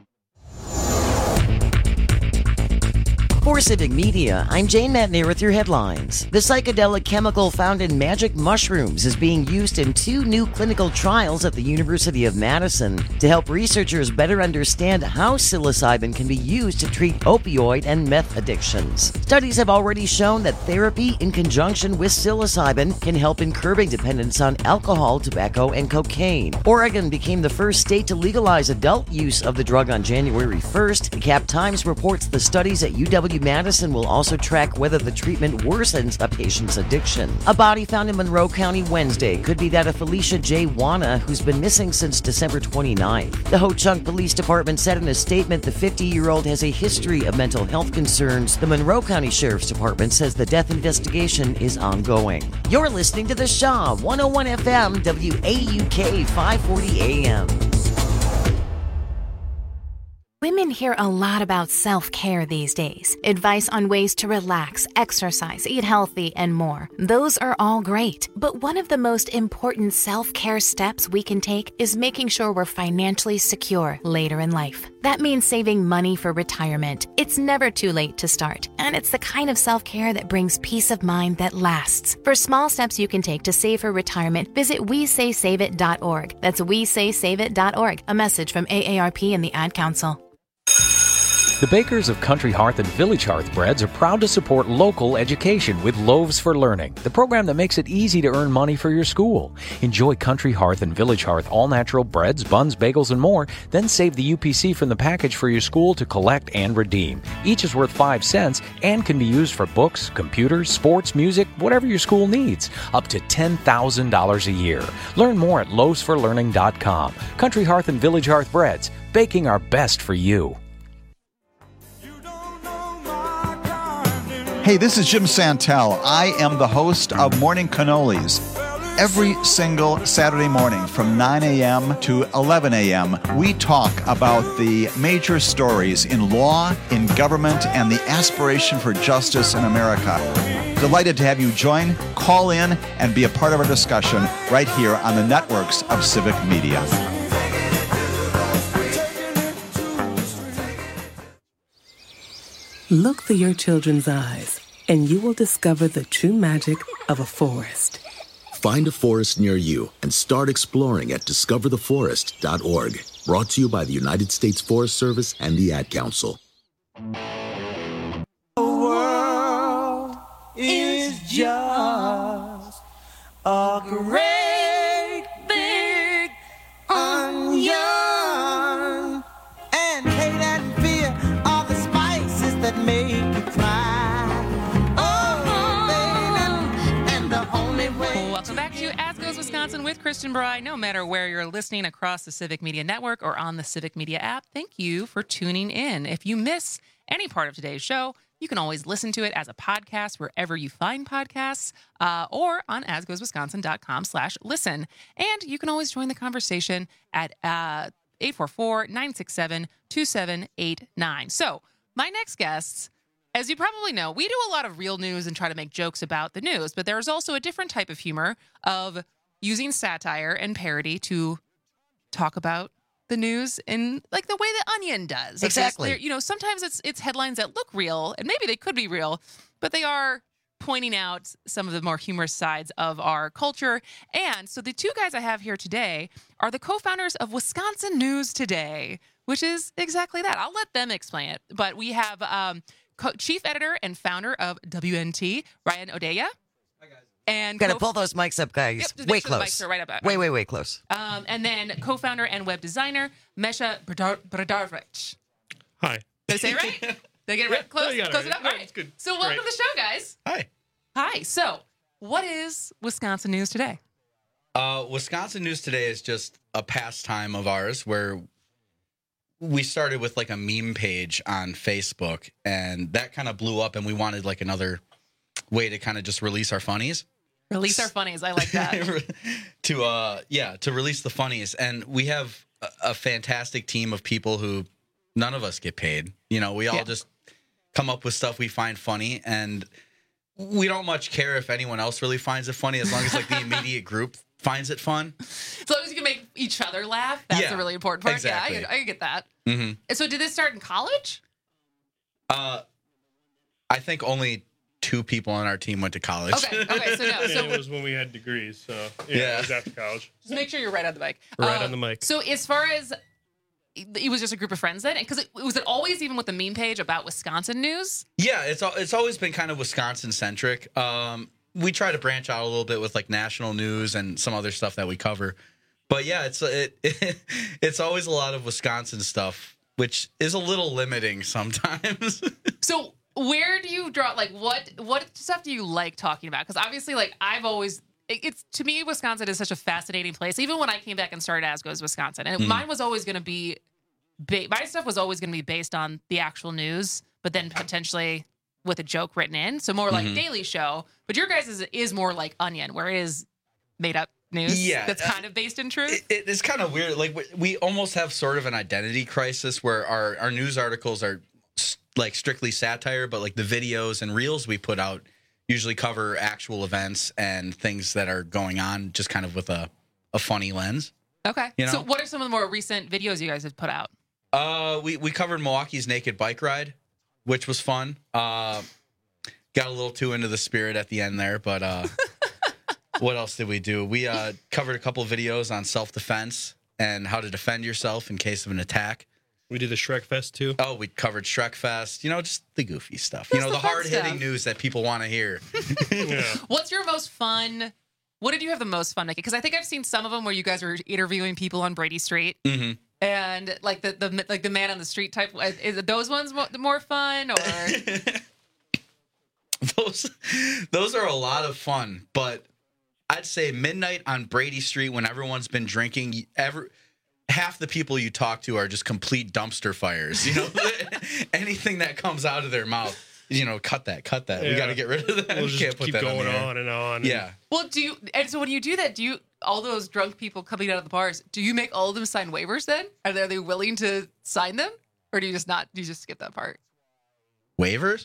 Speaker 2: For Civic Media, I'm Jane Matnier with your headlines. The psychedelic chemical found in magic mushrooms is being used in 2 new clinical trials at the University of Madison to help researchers better understand how psilocybin can be used to treat opioid and meth addictions. Studies have already shown that therapy in conjunction with psilocybin can help in curbing dependence on alcohol, tobacco, and cocaine. Oregon became the first state to legalize adult use of the drug on January 1st. The Cap Times reports the studies at UW-Madison will also track whether the treatment worsens a patient's addiction. A body found in Monroe County Wednesday could be that of Felicia J. Wana, who's been missing since December 29th. The Ho-Chunk Police Department said in a statement the 50-year-old has a history of mental health concerns. The Monroe County Sheriff's Department says the death investigation is ongoing. You're listening to The Shaw, 101 FM, WAUK 540 AM.
Speaker 4: Women hear a lot about self-care these days. Advice on ways to relax, exercise, eat healthy, and more. Those are all great. But one of the most important self-care steps we can take is making sure we're financially secure later in life. That means saving money for retirement. It's never too late to start. And it's the kind of self-care that brings peace of mind that lasts. For small steps you can take to save for retirement, visit WeSaySaveIt.org. That's WeSaySaveIt.org. A message from AARP and the Ad Council.
Speaker 3: The bakers of Country Hearth and Village Hearth Breads are proud to support local education with Loaves for Learning, the program that makes it easy to earn money for your school. Enjoy Country Hearth and Village Hearth all-natural breads, buns, bagels, and more. Then save the UPC from the package for your school to collect and redeem. Each is worth 5 cents and can be used for books, computers, sports, music, whatever your school needs. Up to $10,000 a year. Learn more at loavesforlearning.com. Country Hearth and Village Hearth Breads, baking our best for you.
Speaker 12: Hey, this is Jim Santel. I am the host of Morning Cannolis. Every single Saturday morning from 9 a.m. to 11 a.m., we talk about the major stories in law, in government, and the aspiration for justice in America. Delighted to have you join, call in, and be a part of our discussion right here on the networks of Civic Media.
Speaker 13: Look through your children's eyes, and you will discover the true magic of a forest.
Speaker 14: Find a forest near you and start exploring at discovertheforest.org. Brought to you by the United States Forest Service and the Ad Council.
Speaker 25: The world is just a great big onion, and hate and fear are the spices that make you cry.
Speaker 20: Welcome back to As Goes Wisconsin with Kristen Bry. No matter where you're listening across the Civic Media Network or on the Civic Media app, thank you for tuning in. If you miss any part of today's show, you can always listen to it as a podcast wherever you find podcasts or on asgoeswisconsin.com/listen. And you can always join the conversation at 844-967-2789. So my next guests, as you probably know, we do a lot of real news and try to make jokes about the news, but there's also a different type of humor of using satire and parody to talk about the news in like the way The Onion does.
Speaker 2: Exactly.
Speaker 20: You know, sometimes it's headlines that look real, and maybe they could be real, but they are pointing out some of the more humorous sides of our culture. And so the two guys I have here today are the co-founders of Wisconsin News Today, which is exactly that. I'll let them explain it. But we have Chief Editor and founder of WNT, Ryan Odeya. Hi, guys. And
Speaker 2: Gotta pull those mics up, guys.
Speaker 20: Yep,
Speaker 2: way
Speaker 20: sure
Speaker 2: close.
Speaker 20: The mics are right up.
Speaker 2: Way close.
Speaker 20: And then co-founder and web designer, Mesha Bradarovich.
Speaker 10: Hi.
Speaker 20: Did I say it right? Did I get it right? Close?
Speaker 10: Yeah,
Speaker 20: Close it up?
Speaker 10: No,
Speaker 20: All right.
Speaker 10: it's good.
Speaker 20: So welcome to the show, guys.
Speaker 10: Hi.
Speaker 20: Hi. So what is Wisconsin News Today?
Speaker 26: Wisconsin News Today is just a pastime of ours where we started with like a meme page on Facebook, and that kind of blew up, and we wanted like another way to kind of just release our funnies.
Speaker 20: Release our funnies. I like that.
Speaker 26: to release the funnies. And we have a fantastic team of people who none of us get paid. You know, we all just come up with stuff we find funny, and we don't much care if anyone else really finds it funny, as long as like the immediate group finds it fun.
Speaker 20: As long as you can make each other laugh, that's a really important part.
Speaker 26: Exactly.
Speaker 20: Yeah, I get that.
Speaker 26: Mm-hmm.
Speaker 20: And so did this start in college?
Speaker 26: I think only 2 people on our team went to college.
Speaker 20: Okay, so no.
Speaker 5: Yeah, it was when we had degrees, so it was after college.
Speaker 20: Just make sure you're right on the mic.
Speaker 5: Right on the mic.
Speaker 20: So as far as it was just a group of friends then, because was it always even with the meme page about Wisconsin news?
Speaker 26: Yeah, it's always been kind of Wisconsin centric. We try to branch out a little bit with like national news and some other stuff that we cover, but yeah, it's always a lot of Wisconsin stuff, which is a little limiting sometimes.
Speaker 20: So where do you draw, like, what stuff do you like talking about? Because obviously, like, I've always, it's to me, Wisconsin is such a fascinating place. Even when I came back and started Asgo's Wisconsin, and mine was always going to be, my stuff was always going to be based on the actual news, but then potentially with a joke written in. So more like Daily Show. But your guys is more like Onion, where it is made up news that's kind of based in truth.
Speaker 26: It's kind of weird. Like, we almost have sort of an identity crisis where our news articles are like strictly satire, but like the videos and reels we put out usually cover actual events and things that are going on, just kind of with a funny lens.
Speaker 20: Okay.
Speaker 26: You know?
Speaker 20: So what are some of the more recent videos you guys have put out?
Speaker 26: We covered Milwaukee's naked bike ride, which was fun. Got a little too into the spirit at the end there, but what else did we do? We covered a couple of videos on self-defense and how to defend yourself in case of an attack.
Speaker 5: We did the Shrek Fest too.
Speaker 26: Oh, we covered Shrek Fest. You know, just the goofy stuff. You know, the hard-hitting news that people want to hear.
Speaker 20: What's your most fun? What did you have the most fun making? Because I think I've seen some of them where you guys were interviewing people on Brady Street, and like the man on the street type. Is it those ones more fun, or
Speaker 26: those are a lot of fun? But I'd say midnight on Brady Street when everyone's been drinking. Half the people you talk to are just complete dumpster fires. You know, anything that comes out of their mouth, you know, cut that. Yeah. We got to get rid of that.
Speaker 5: We'll
Speaker 26: we
Speaker 5: just
Speaker 26: can't put
Speaker 5: keep
Speaker 26: that
Speaker 5: going
Speaker 26: on
Speaker 5: and on.
Speaker 26: Yeah.
Speaker 20: Well, so when you do that, all those drunk people coming out of the bars, do you make all of them sign waivers then? Are they willing to sign them? Or do you just not, do you just skip that part?
Speaker 26: Waivers?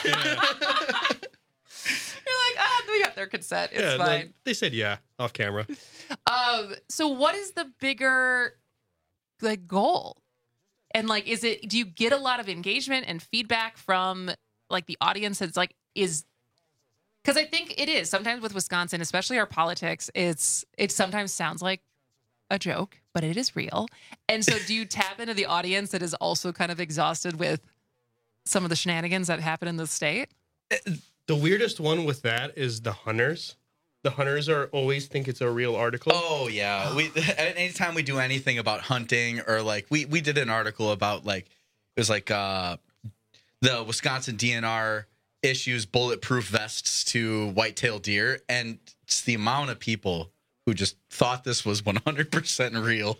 Speaker 20: You're like, we got their consent. It's fine.
Speaker 5: They said off camera.
Speaker 20: So what is the bigger goal? And like, do you get a lot of engagement and feedback from like the audience? It's like, because I think it is sometimes with Wisconsin, especially our politics, it sometimes sounds like a joke, but it is real. And so do you tap into the audience that is also kind of exhausted with some of the shenanigans that happen in the state?
Speaker 5: The weirdest one with that is the hunters. The hunters always think it's a real article.
Speaker 26: Oh yeah, anytime we do anything about hunting or like we did an article about like it was like the Wisconsin DNR issues bulletproof vests to white-tailed deer, and it's the amount of people who just thought this was 100% real.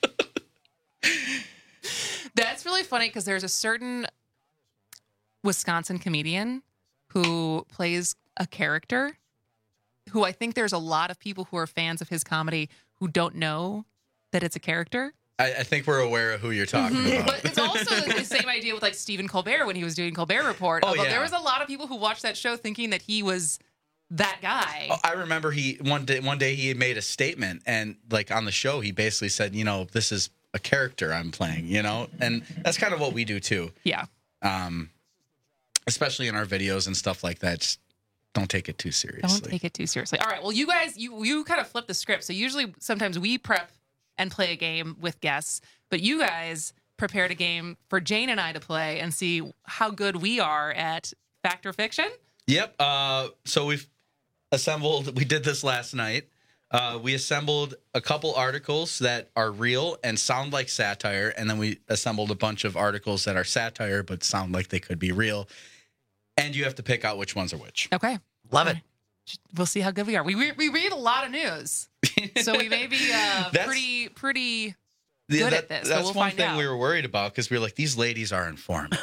Speaker 20: That's really funny because there's a certain Wisconsin comedian who plays a character who I think there's a lot of people who are fans of his comedy who don't know that it's a character.
Speaker 26: I think we're aware of who you're talking about.
Speaker 20: But it's also the same idea with like Stephen Colbert when he was doing Colbert Report. There was a lot of people who watched that show thinking that he was that guy.
Speaker 26: I remember one day he made a statement, and like on the show he basically said, you know, this is a character I'm playing, you know? And that's kind of what we do too.
Speaker 20: Yeah.
Speaker 26: Especially in our videos and stuff like that. Just don't take it too seriously.
Speaker 20: Don't take it too seriously. All right. Well, you guys, you kind of flip the script. So usually sometimes we prep and play a game with guests, but you guys prepared a game for Jane and I to play and see how good we are at fact or fiction.
Speaker 26: Yep. So we did this last night. We assembled a couple articles that are real and sound like satire, and then we assembled a bunch of articles that are satire but sound like they could be real. And you have to pick out which ones are which.
Speaker 20: Okay.
Speaker 2: Love it.
Speaker 20: We'll see how good we are. We read a lot of news, so we may be pretty good at this.
Speaker 26: That's
Speaker 20: so we'll
Speaker 26: one
Speaker 20: find
Speaker 26: thing
Speaker 20: out.
Speaker 26: we were worried about because we were like, these ladies are informed.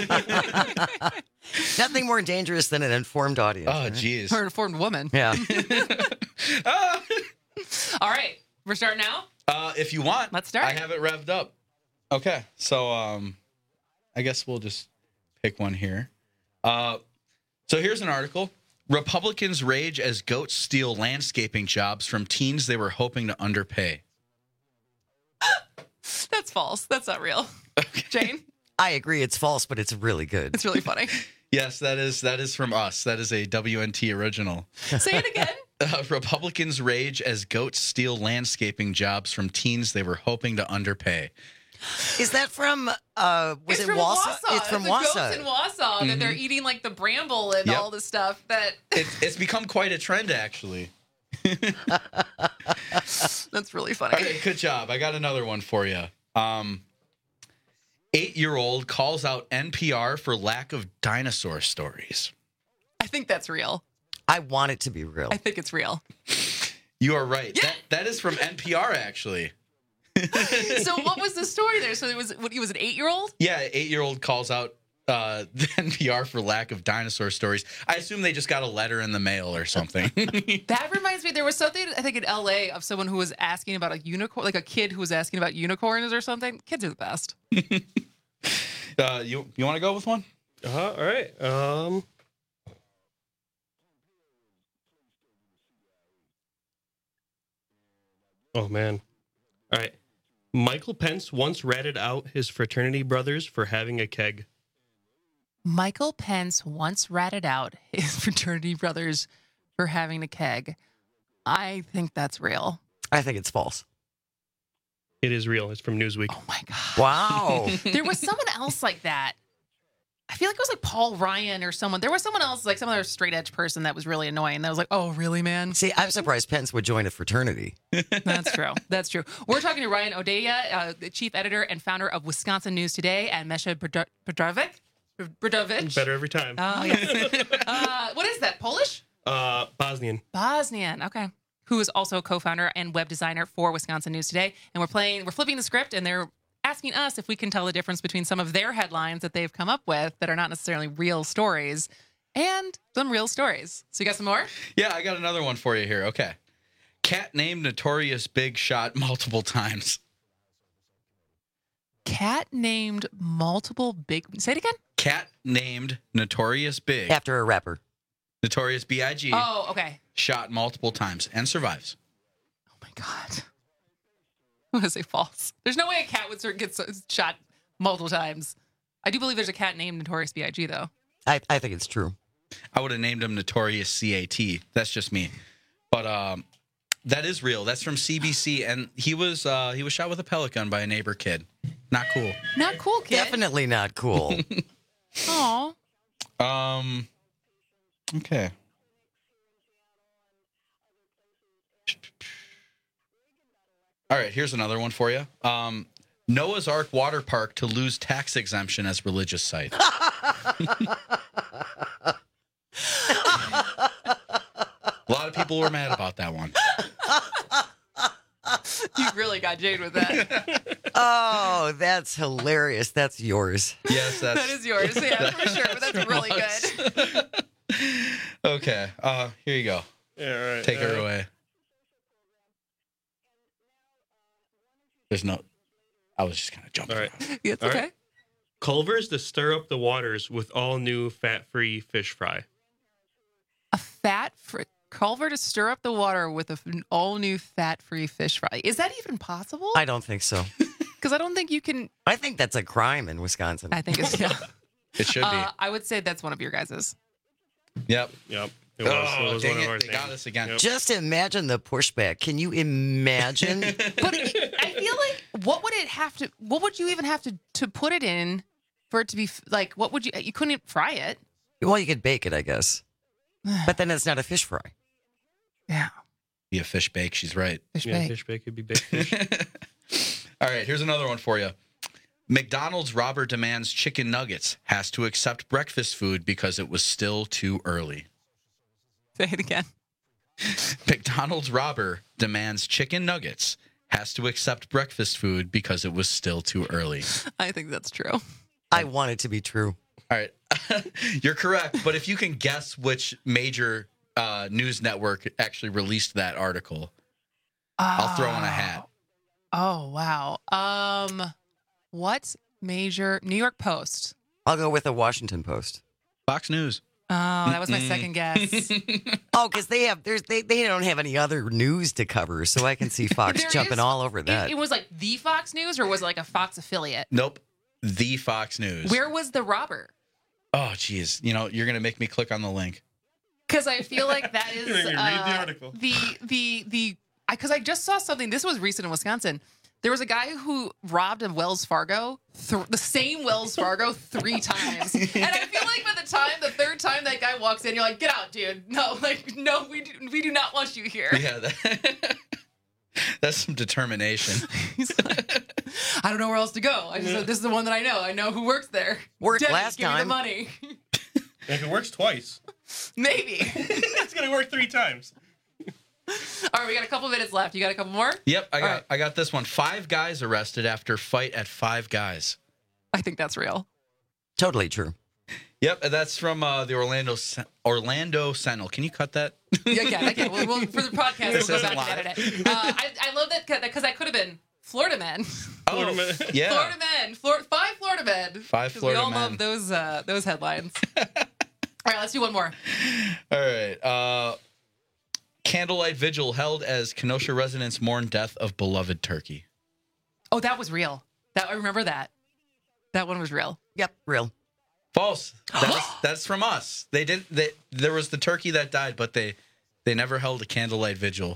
Speaker 2: Nothing more dangerous than an informed audience.
Speaker 26: Oh,
Speaker 2: right?
Speaker 26: geez.
Speaker 20: Or an informed woman.
Speaker 2: Yeah.
Speaker 20: All right. We're starting now?
Speaker 26: If you want.
Speaker 20: Let's start.
Speaker 26: I have it revved up. Okay. So I guess we'll just pick one here. So here's an article. Republicans rage as goats steal landscaping jobs from teens they were hoping to underpay.
Speaker 20: That's false. That's not real. Jane?
Speaker 2: I agree. It's false, but it's really good.
Speaker 20: It's really funny.
Speaker 26: Yes, that is from us. That is a WNT original.
Speaker 20: Say it again.
Speaker 26: Republicans rage as goats steal landscaping jobs from teens they were hoping to underpay.
Speaker 2: Is that from,
Speaker 20: It's
Speaker 2: it
Speaker 20: from
Speaker 2: Wausau? It's from
Speaker 20: the
Speaker 2: Wausau.
Speaker 20: goats in Wausau that they're eating like the bramble and
Speaker 26: Yep.
Speaker 20: all the stuff that
Speaker 26: It's become quite a trend, actually.
Speaker 20: that's really funny.
Speaker 26: Okay, good job. I got another one for you. 8-year-old calls out NPR for lack of dinosaur stories.
Speaker 20: I think that's real.
Speaker 2: I want it to be real.
Speaker 20: I think it's real.
Speaker 26: You are right. Yeah. That is from NPR, actually.
Speaker 20: So what was the story there? So it was an 8-year-old?
Speaker 26: Yeah, 8-year-old calls out the NPR for lack of dinosaur stories. I assume they just got a letter in the mail or something.
Speaker 20: That reminds me, there was something, I think in LA, of someone who was asking about a unicorn, like a kid who was asking about unicorns or something. Kids are the best.
Speaker 26: You want to go with one?
Speaker 5: All right. Oh, man. All right. Michael Pence once ratted out his fraternity brothers for having a keg.
Speaker 20: Michael Pence once ratted out his fraternity brothers for having a keg. I think that's real.
Speaker 2: I think it's false.
Speaker 5: It is real. It's from Newsweek.
Speaker 20: Oh, my God.
Speaker 2: Wow.
Speaker 20: There was someone else like that. I feel like it was like Paul Ryan or someone. There was someone else, like some other straight edge person that was really annoying. That was like, oh, really, man?
Speaker 2: See, I'm surprised Pence would join a fraternity.
Speaker 20: That's true. That's true. We're talking to Ryan Odeya, the chief editor and founder of Wisconsin News Today, and Mesha Bradovic.
Speaker 5: Better every time.
Speaker 20: Oh, yes. What is that? Polish?
Speaker 5: Bosnian.
Speaker 20: Bosnian. Okay. Who is also a co-founder and web designer for Wisconsin News Today. And we're flipping the script, and they're asking us if we can tell the difference between some of their headlines that they've come up with that are not necessarily real stories and some real stories. So you got some more?
Speaker 26: Yeah, I got another one for you here. Okay. Cat named Notorious Big shot multiple times.
Speaker 20: Cat named multiple big... Say it again?
Speaker 26: Cat named Notorious Big.
Speaker 2: After a rapper.
Speaker 26: Notorious B.I.G.
Speaker 20: Oh, okay.
Speaker 26: Shot multiple times and survives.
Speaker 20: Oh, my God. I'm going to say false. There's no way a cat would get shot multiple times. I do believe there's a cat named Notorious B.I.G., though.
Speaker 2: I think it's true.
Speaker 26: I would have named him Notorious C.A.T. That's just me. But that is real. That's from CBC, and he was shot with a pellet gun by a neighbor kid. Not cool.
Speaker 20: Not cool, kid.
Speaker 2: Definitely not cool.
Speaker 20: Aw.
Speaker 26: Okay. All right, here's another one for you. Noah's Ark Water Park to lose tax exemption as religious site. A lot of people were mad about that one.
Speaker 20: You really got Jade with that.
Speaker 2: Oh, that's hilarious. That's yours.
Speaker 26: Yes,
Speaker 20: That is yours. Yeah, for sure. But that's really good.
Speaker 26: Okay, here you go.
Speaker 5: Yeah, all right.
Speaker 26: Take her away. There's no... I was just kind of jumping.
Speaker 5: All right.
Speaker 20: Yeah, it's
Speaker 5: All
Speaker 20: okay.
Speaker 5: right. Culver's to stir up the waters with all new fat-free fish fry.
Speaker 20: Culver to stir up the water with an all-new fat-free fish fry. Is that even possible?
Speaker 2: I don't think so.
Speaker 20: Because I don't think you can...
Speaker 2: I think that's a crime in Wisconsin.
Speaker 20: I think it's... Yeah.
Speaker 26: It should be.
Speaker 20: I would say that's one of your guys's.
Speaker 26: Yep.
Speaker 5: It was
Speaker 26: dang
Speaker 5: one of
Speaker 26: it.
Speaker 5: ours.
Speaker 26: They got us again.
Speaker 5: Yep.
Speaker 2: Just imagine the pushback. Can you imagine?
Speaker 20: But I feel like, what would you even have to put it in for it to be, like, what would you couldn't fry it.
Speaker 2: Well, you could bake it, I guess. But then it's not a fish fry.
Speaker 20: Yeah.
Speaker 26: Be a fish bake. She's right.
Speaker 20: Fish
Speaker 5: Yeah,
Speaker 20: bake.
Speaker 5: fish bake could be baked fish.
Speaker 26: All right, here's another one for you. McDonald's robber demands chicken nuggets, has to accept breakfast food because it was still too early.
Speaker 20: Say it again.
Speaker 26: McDonald's robber demands chicken nuggets, has to accept breakfast food because it was still too early.
Speaker 20: I think that's true.
Speaker 2: I want it to be true.
Speaker 26: All right. You're correct. But if you can guess which major news network actually released that article, I'll throw in a hat.
Speaker 20: Oh, wow. What major? New York Post.
Speaker 2: I'll go with the Washington Post.
Speaker 26: Fox News.
Speaker 20: Oh, that was my second guess.
Speaker 2: Oh, because they don't have any other news to cover, so I can see Fox jumping all over that.
Speaker 20: It was like the Fox News, or was it like a Fox affiliate?
Speaker 26: Nope. The Fox News.
Speaker 20: Where was the robber?
Speaker 26: Oh, geez. You know, you're going to make me click on the link.
Speaker 20: Because I feel like that is
Speaker 5: Read the article.
Speaker 20: Because I just saw something. This was recent in Wisconsin. There was a guy who robbed a Wells Fargo, the same Wells Fargo 3 times. And I feel like by the third time that guy walks in, you're like, get out, dude. No, we do not want you here.
Speaker 26: Yeah, that's some determination.
Speaker 20: He's like, I don't know where else to go. I just this is the one that I know. I know who works there.
Speaker 2: Worked
Speaker 20: Debbie,
Speaker 2: last
Speaker 20: give
Speaker 2: time.
Speaker 20: me the money.
Speaker 5: If it works twice,
Speaker 20: maybe.
Speaker 5: It's going to work 3 times.
Speaker 20: All right, we got a couple minutes left. You got a couple more?
Speaker 26: Yep, I got this one. 5 guys arrested after fight at Five Guys.
Speaker 20: I think that's real.
Speaker 2: Totally true.
Speaker 26: Yep, that's from the Orlando Sentinel. Can you cut that?
Speaker 20: Yeah, I can. Well, for the podcast, we'll go back and edit it. I love that because that could have been Florida men.
Speaker 26: Oh, yeah.
Speaker 20: Florida men. 5 Florida men.
Speaker 26: 5 Florida men.
Speaker 20: We all love those headlines. All right, let's do one more.
Speaker 26: All right. Candlelight vigil held as Kenosha residents mourn death of beloved turkey.
Speaker 20: Oh, that was real. I remember that. That one was real.
Speaker 2: Yep, real.
Speaker 26: False. That's from us. There was the turkey that died, but they never held a candlelight vigil.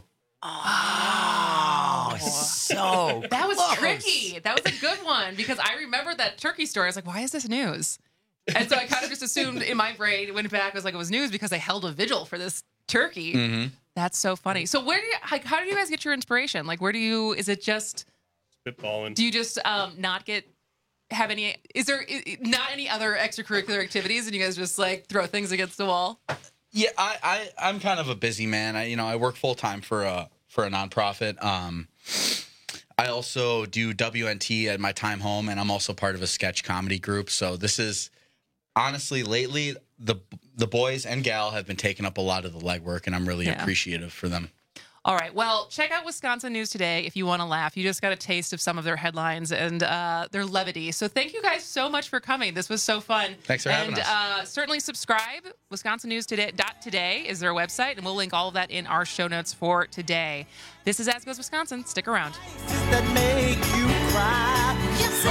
Speaker 2: Oh, so
Speaker 20: that was
Speaker 2: close.
Speaker 20: tricky. That was a good one because I remember that turkey story. I was like, why is this news? And so I kind of just assumed in my brain, went back, I was like, it was news because they held a vigil for this turkey.
Speaker 26: Mm-hmm.
Speaker 20: That's so funny. So how do you guys get your inspiration? Like, is it just
Speaker 5: spitballing?
Speaker 20: Do you just have any, is there not any other extracurricular activities and you guys just like throw things against the wall?
Speaker 26: Yeah, I'm kind of a busy man. I work full time for a nonprofit. I also do WNT at my time home, and I'm also part of a sketch comedy group. So this is honestly lately the boys and gal have been taking up a lot of the legwork, and I'm really appreciative for them.
Speaker 20: All right. Well, check out Wisconsin News Today if you want to laugh. You just got a taste of some of their headlines and their levity. So thank you guys so much for coming. This was so fun.
Speaker 26: Thanks for having us.
Speaker 20: And certainly subscribe. WisconsinNewsToday.today is their website, and we'll link all of that in our show notes for today. This is As Goes Wisconsin. Stick around.
Speaker 25: That make you cry. Yes,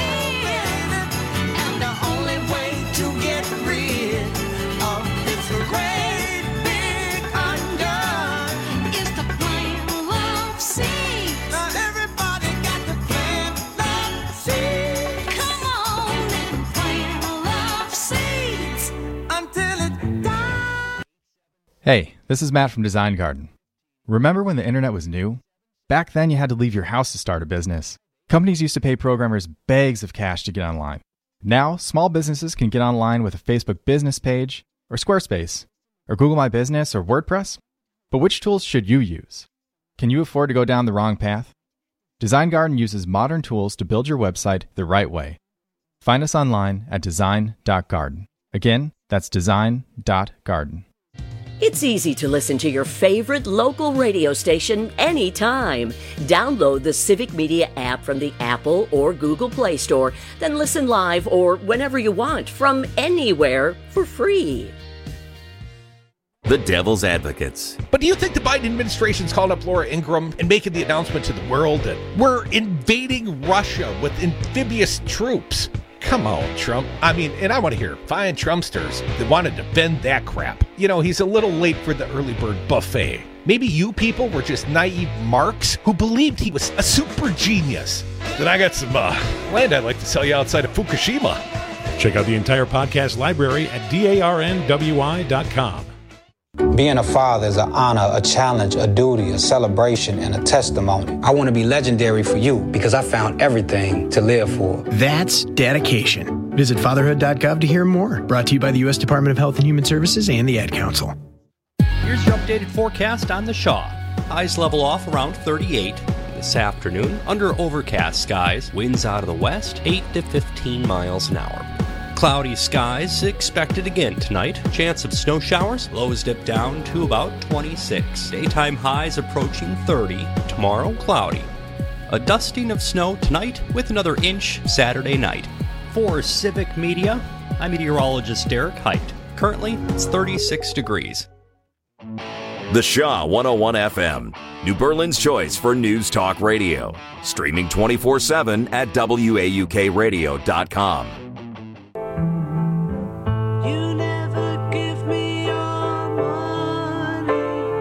Speaker 25: and the only way to get rid of this great big undone is to plant love seeds. Now everybody got to plant love seeds. Come on and plant love seeds until it dies.
Speaker 6: Hey, this is Matt from Design Garden. Remember when the internet was new? Back then, you had to leave your house to start a business. Companies used to pay programmers bags of cash to get online. Now, small businesses can get online with a Facebook business page, or Squarespace, or Google My Business, or WordPress. But which tools should you use? Can you afford to go down the wrong path? Design Garden uses modern tools to build your website the right way. Find us online at design.garden. Again, that's design.garden.
Speaker 15: It's easy to listen to your favorite local radio station anytime. Download the Civic Media app from the Apple or Google Play Store, then listen live or whenever you want from anywhere for free.
Speaker 1: The Devil's Advocates.
Speaker 9: But do you think the Biden administration's called up Laura Ingraham and making the announcement to the world that we're invading Russia with amphibious troops? Come on, Trump. I mean, and I want to hear fine Trumpsters that want to defend that crap. You know, he's a little late for the early bird buffet. Maybe you people were just naive marks who believed he was a super genius.
Speaker 10: Then I got some land I'd like to sell you outside of Fukushima. Check out the entire podcast library at darnwi.com.
Speaker 16: Being a father is an honor, a challenge, a duty, a celebration, and a testimony. I want to be legendary for you because I found everything to live for.
Speaker 17: That's dedication. Visit fatherhood.gov to hear more. Brought to you by the U.S. Department of Health and Human Services and the Ad Council.
Speaker 24: Here's your updated forecast on the Shaw. Highs level off around 38. this afternoon under overcast skies. Winds out of the west, 8 to 15 miles an hour. Cloudy skies expected again tonight. Chance of snow showers. Lows dip down to about 26. Daytime highs approaching 30. Tomorrow, cloudy. A dusting of snow tonight with another inch Saturday night. For Civic Media, I'm meteorologist Derek Height. Currently, it's 36 degrees.
Speaker 1: The Shaw 101 FM, New Berlin's choice for news talk radio. Streaming 24/7 at WAUKradio.com.
Speaker 25: You never give me your money.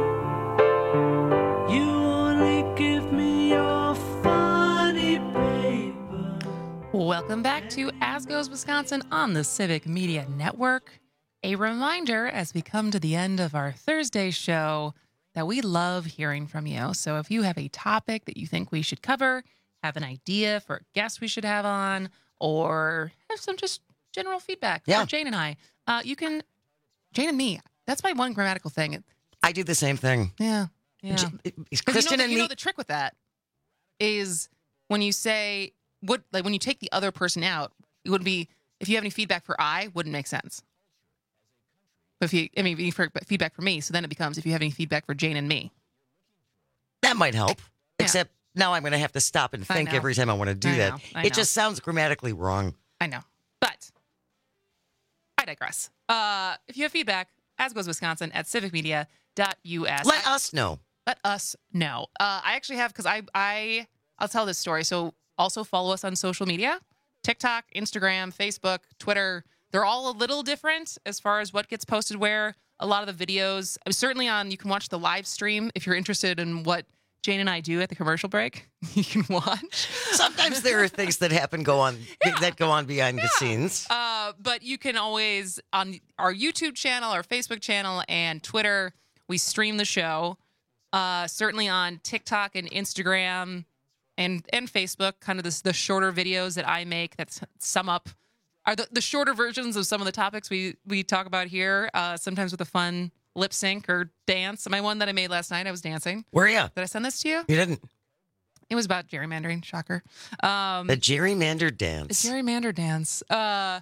Speaker 25: You only give me your funny paper.
Speaker 20: Welcome back to As Goes Wisconsin on the Civic Media Network. A reminder as we come to the end of our Thursday show that we love hearing from you. So if you have a topic that you think we should cover, have an idea for a guest we should have on, or have some just general feedback for Jane and I, you can, Jane and me, that's my one grammatical thing.
Speaker 2: I do the same thing.
Speaker 20: Yeah.
Speaker 2: Kristen and
Speaker 20: you
Speaker 2: me.
Speaker 20: know the trick with that is when you say, when you take the other person out, it would be, if you have any feedback for I, wouldn't make sense. But feedback for me, so then it becomes, if you have any feedback for Jane and me.
Speaker 2: That might help. Yeah. Except now I'm going to have to stop and think every time I want to do that. It just sounds grammatically wrong.
Speaker 20: I know. But I digress. If you have feedback, as goes Wisconsin at civicmedia.us.
Speaker 2: Let us know.
Speaker 20: Let us know. I actually have, because I'll tell this story. So also follow us on social media, TikTok, Instagram, Facebook, Twitter. They're all a little different as far as what gets posted where. A lot of the videos, certainly you can watch the live stream if you're interested in what Jane and I do at the commercial break. You can watch.
Speaker 2: Sometimes there are things that go on behind the scenes.
Speaker 20: But you can always, on our YouTube channel, our Facebook channel, and Twitter, we stream the show. Certainly on TikTok and Instagram and Facebook, kind of the shorter videos that I make that sum up are the shorter versions of some of the topics we talk about here, sometimes with a fun lip sync or dance. My one that I made last night, I was dancing.
Speaker 2: Where are you?
Speaker 20: Did I send this to you?
Speaker 2: You didn't.
Speaker 20: It was about gerrymandering, shocker.
Speaker 2: The gerrymander dance.
Speaker 20: The gerrymander dance. But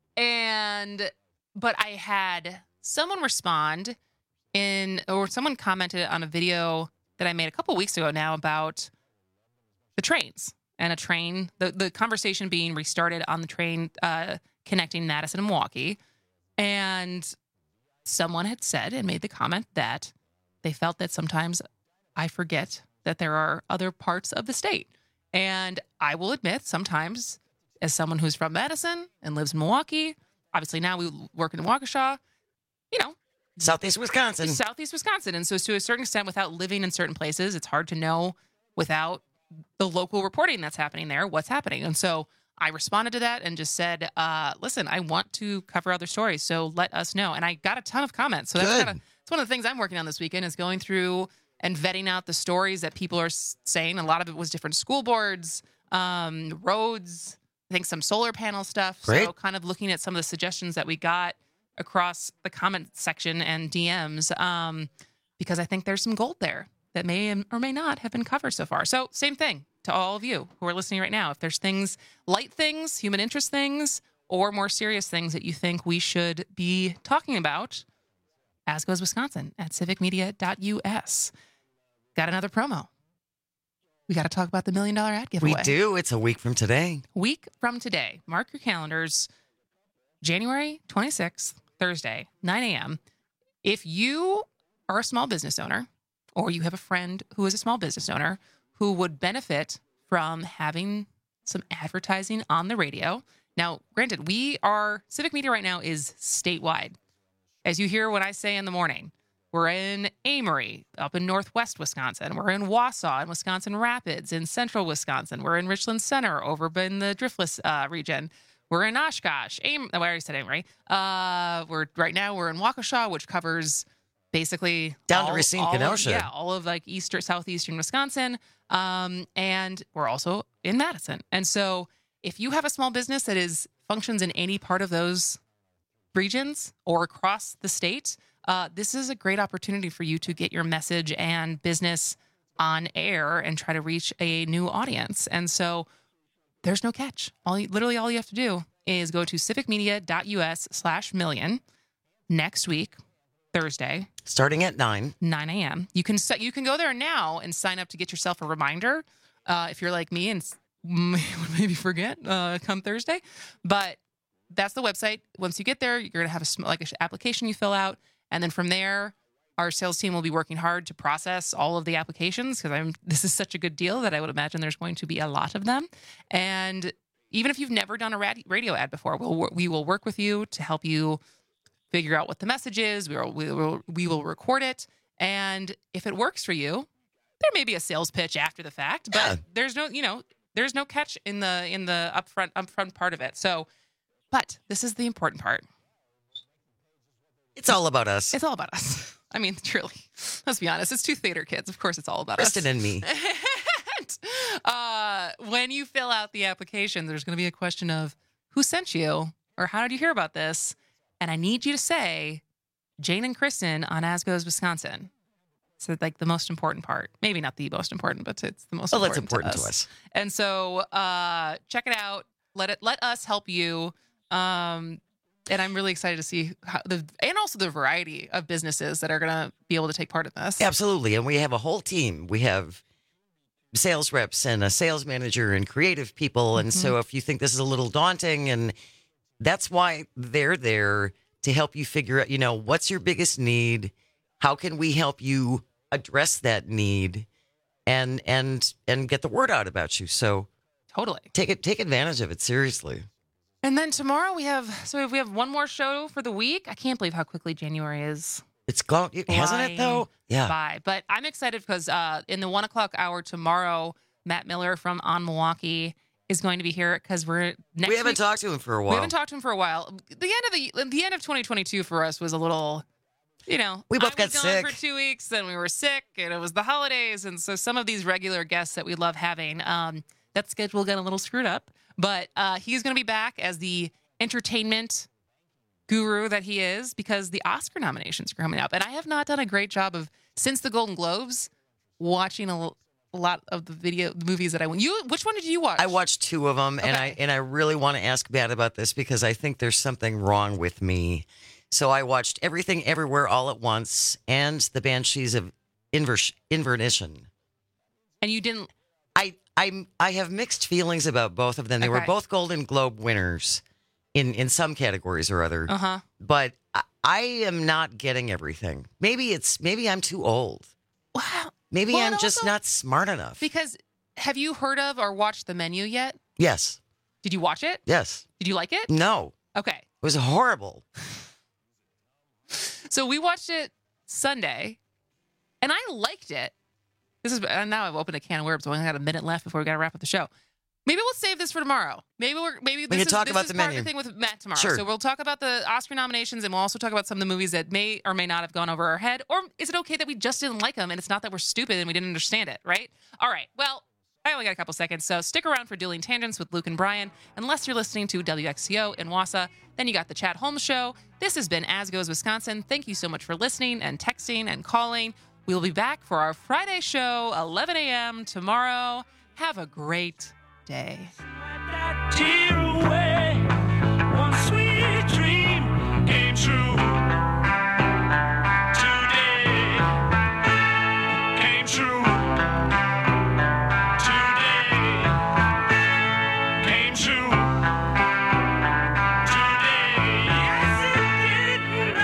Speaker 20: I had someone respond or someone commented on a video that I made a couple weeks ago now about the trains. And a train, the conversation being restarted on the train connecting Madison and Milwaukee. And someone had said and made the comment that they felt that sometimes I forget that there are other parts of the state. And I will admit, sometimes, as someone who's from Madison and lives in Milwaukee, obviously now we work in Waukesha,
Speaker 2: Southeast Wisconsin.
Speaker 20: And so to a certain extent, without living in certain places, it's hard to know without the local reporting that's happening there, what's happening. And so I responded to that and just said, listen, I want to cover other stories, so let us know. And I got a ton of comments. So that's it's one of the things I'm working on this weekend is going through and vetting out the stories that people are saying. A lot of it was different school boards, roads, I think some solar panel stuff.
Speaker 2: Great.
Speaker 20: So kind of looking at some of the suggestions that we got across the comment section and DMs, because I think there's some gold there that may or may not have been covered so far. So same thing to all of you who are listening right now. If there's things, light things, human interest things, or more serious things that you think we should be talking about, as goes Wisconsin at civicmedia.us. Got another promo. We got to talk about the $1 million ad giveaway.
Speaker 2: We do. It's a week from today.
Speaker 20: Week from today. Mark your calendars. January 26th, Thursday, 9 a.m. If you are a small business owner, or you have a friend who is a small business owner who would benefit from having some advertising on the radio. Now, granted, Civic Media right now is statewide. As you hear when I say in the morning, we're in Amory, up in northwest Wisconsin. We're in Wausau, in Wisconsin Rapids, in central Wisconsin. We're in Richland Center, over in the Driftless region. We're in Oshkosh. I already said Amory. Right now we're in Waukesha, which covers basically
Speaker 2: down to Racine, Kenosha.
Speaker 20: Yeah, all of like southeastern Wisconsin. And we're also in Madison. And so if you have a small business that functions in any part of those regions or across the state, this is a great opportunity for you to get your message and business on air and try to reach a new audience. And so there's no catch. Literally all you have to do is go to civicmedia.us/million next week, Thursday.
Speaker 2: Starting at 9
Speaker 20: a.m. You can go there now and sign up to get yourself a reminder if you're like me and maybe forget come Thursday. But that's the website. Once you get there, you're going to have an application you fill out. And then from there, our sales team will be working hard to process all of the applications because this is such a good deal that I would imagine there's going to be a lot of them. And even if you've never done a radio ad before, we will work with you to help you figure out what the message is. We will record it. And if it works for you, there may be a sales pitch after the fact, but there's no catch in the upfront part of it. So, but this is the important part.
Speaker 2: It's all about us.
Speaker 20: It's all about us. I mean, truly. Let's be honest. It's two theater kids. Of course, it's all about
Speaker 2: Kristen
Speaker 20: us.
Speaker 2: and me.
Speaker 20: When you fill out the application, there's going to be a question of who sent you or how did you hear about this? And I need you to say Jane and Kristen on As Goes Wisconsin. So like the most important part. Maybe not the most important, but it's the most important.
Speaker 2: That's important to us.
Speaker 20: And so check it out. Let us help you. And I'm really excited to see and also the variety of businesses that are going to be able to take part in this.
Speaker 2: Absolutely. And we have a whole team. We have sales reps and a sales manager and creative people. And so if you think this is a little daunting, and that's why they're there to help you figure out, what's your biggest need? How can we help you address that need and get the word out about you? So
Speaker 20: totally
Speaker 2: take advantage of it. Seriously.
Speaker 20: And then tomorrow we have one more show for the week. I can't believe how quickly January is.
Speaker 2: It's gone, hasn't it though? Yeah.
Speaker 20: Bye. But I'm excited because in the 1 o'clock hour tomorrow, Matt Miller from On Milwaukee is going to be here because we haven't
Speaker 2: talked to him for a while.
Speaker 20: We haven't talked to him for a while. The end of 2022 for us was a little, we
Speaker 2: both got sick
Speaker 20: for 2 weeks, then we were sick, and it was the holidays, and so some of these regular guests that we love having, that schedule got a little screwed up. But he's going to be back as the entertainment guru that he is because the Oscar nominations are coming up. And I have not done a great job of, since the Golden Globes, watching a lot of the movies that I went. Which one did you watch?
Speaker 2: I watched 2 of them,
Speaker 20: okay.
Speaker 2: and I really want to ask Matt about this because I think there's something wrong with me. So I watched Everything Everywhere All at Once and The Banshees of Inisherin.
Speaker 20: And you didn't...
Speaker 2: I have mixed feelings about both of them. They were both Golden Globe winners in some categories or other. But I am not getting everything. Maybe I'm too old.
Speaker 20: Wow.
Speaker 2: Maybe I'm just not smart enough.
Speaker 20: Because have you heard of or watched The Menu yet?
Speaker 2: Yes.
Speaker 20: Did you watch it?
Speaker 2: Yes.
Speaker 20: Did you like it?
Speaker 2: No.
Speaker 20: Okay.
Speaker 2: It was horrible.
Speaker 20: So we watched it Sunday, and I liked it. Now I've opened a can of worms. We only got a minute left before we got to wrap up the show. Maybe we'll save this for tomorrow. Maybe we can
Speaker 2: talk about the menu.
Speaker 20: Part of the thing with Matt tomorrow.
Speaker 2: Sure.
Speaker 20: So we'll talk about the Oscar nominations, and we'll also talk about some of the movies that may or may not have gone over our head. Or is it okay that we just didn't like them, and it's not that we're stupid and we didn't understand it, right? All right. Well, I only got a couple seconds, so stick around for Dueling Tangents with Luke and Brian. Unless you're listening to WXCO in Wausau, then you got the Chad Holmes Show. This has been As Goes Wisconsin. Thank you so much for listening and texting and calling. We'll be back for our Friday show, 11 a.m. tomorrow. Have a great day.
Speaker 25: Tear away, one sweet dream came true. Today came true. Today came true. Today, yes it did.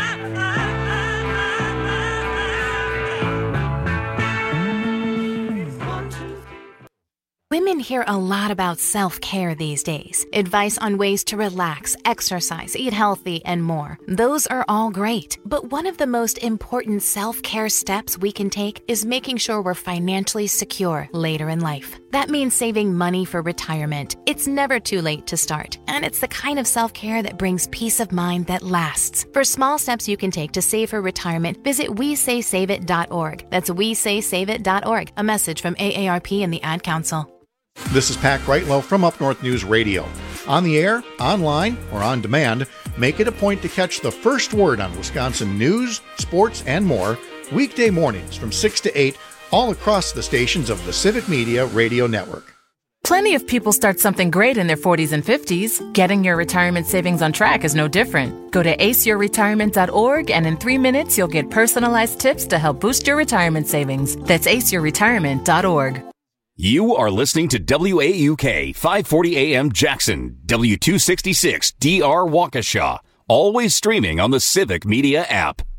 Speaker 4: Women hear a lot about self-care these days. Advice on ways to relax, exercise, eat healthy, and more. Those are all great. But one of the most important self-care steps we can take is making sure we're financially secure later in life. That means saving money for retirement. It's never too late to start. And it's the kind of self-care that brings peace of mind that lasts. For small steps you can take to save for retirement, visit WeSaySaveIt.org. That's WeSaySaveIt.org. A message from AARP and the Ad Council.
Speaker 8: This is Pat Greitlow from Up North News Radio. On the air, online, or on demand, make it a point to catch the first word on Wisconsin news, sports, and more weekday mornings from 6 to 8 all across the stations of the Civic Media Radio Network.
Speaker 11: Plenty of people start something great in their 40s and 50s. Getting your retirement savings on track is no different. Go to aceyourretirement.org, and in 3 minutes, you'll get personalized tips to help boost your retirement savings. That's aceyourretirement.org.
Speaker 1: You are listening to WAUK 540 AM Jackson, W266 DR Waukesha, always streaming on the Civic Media app.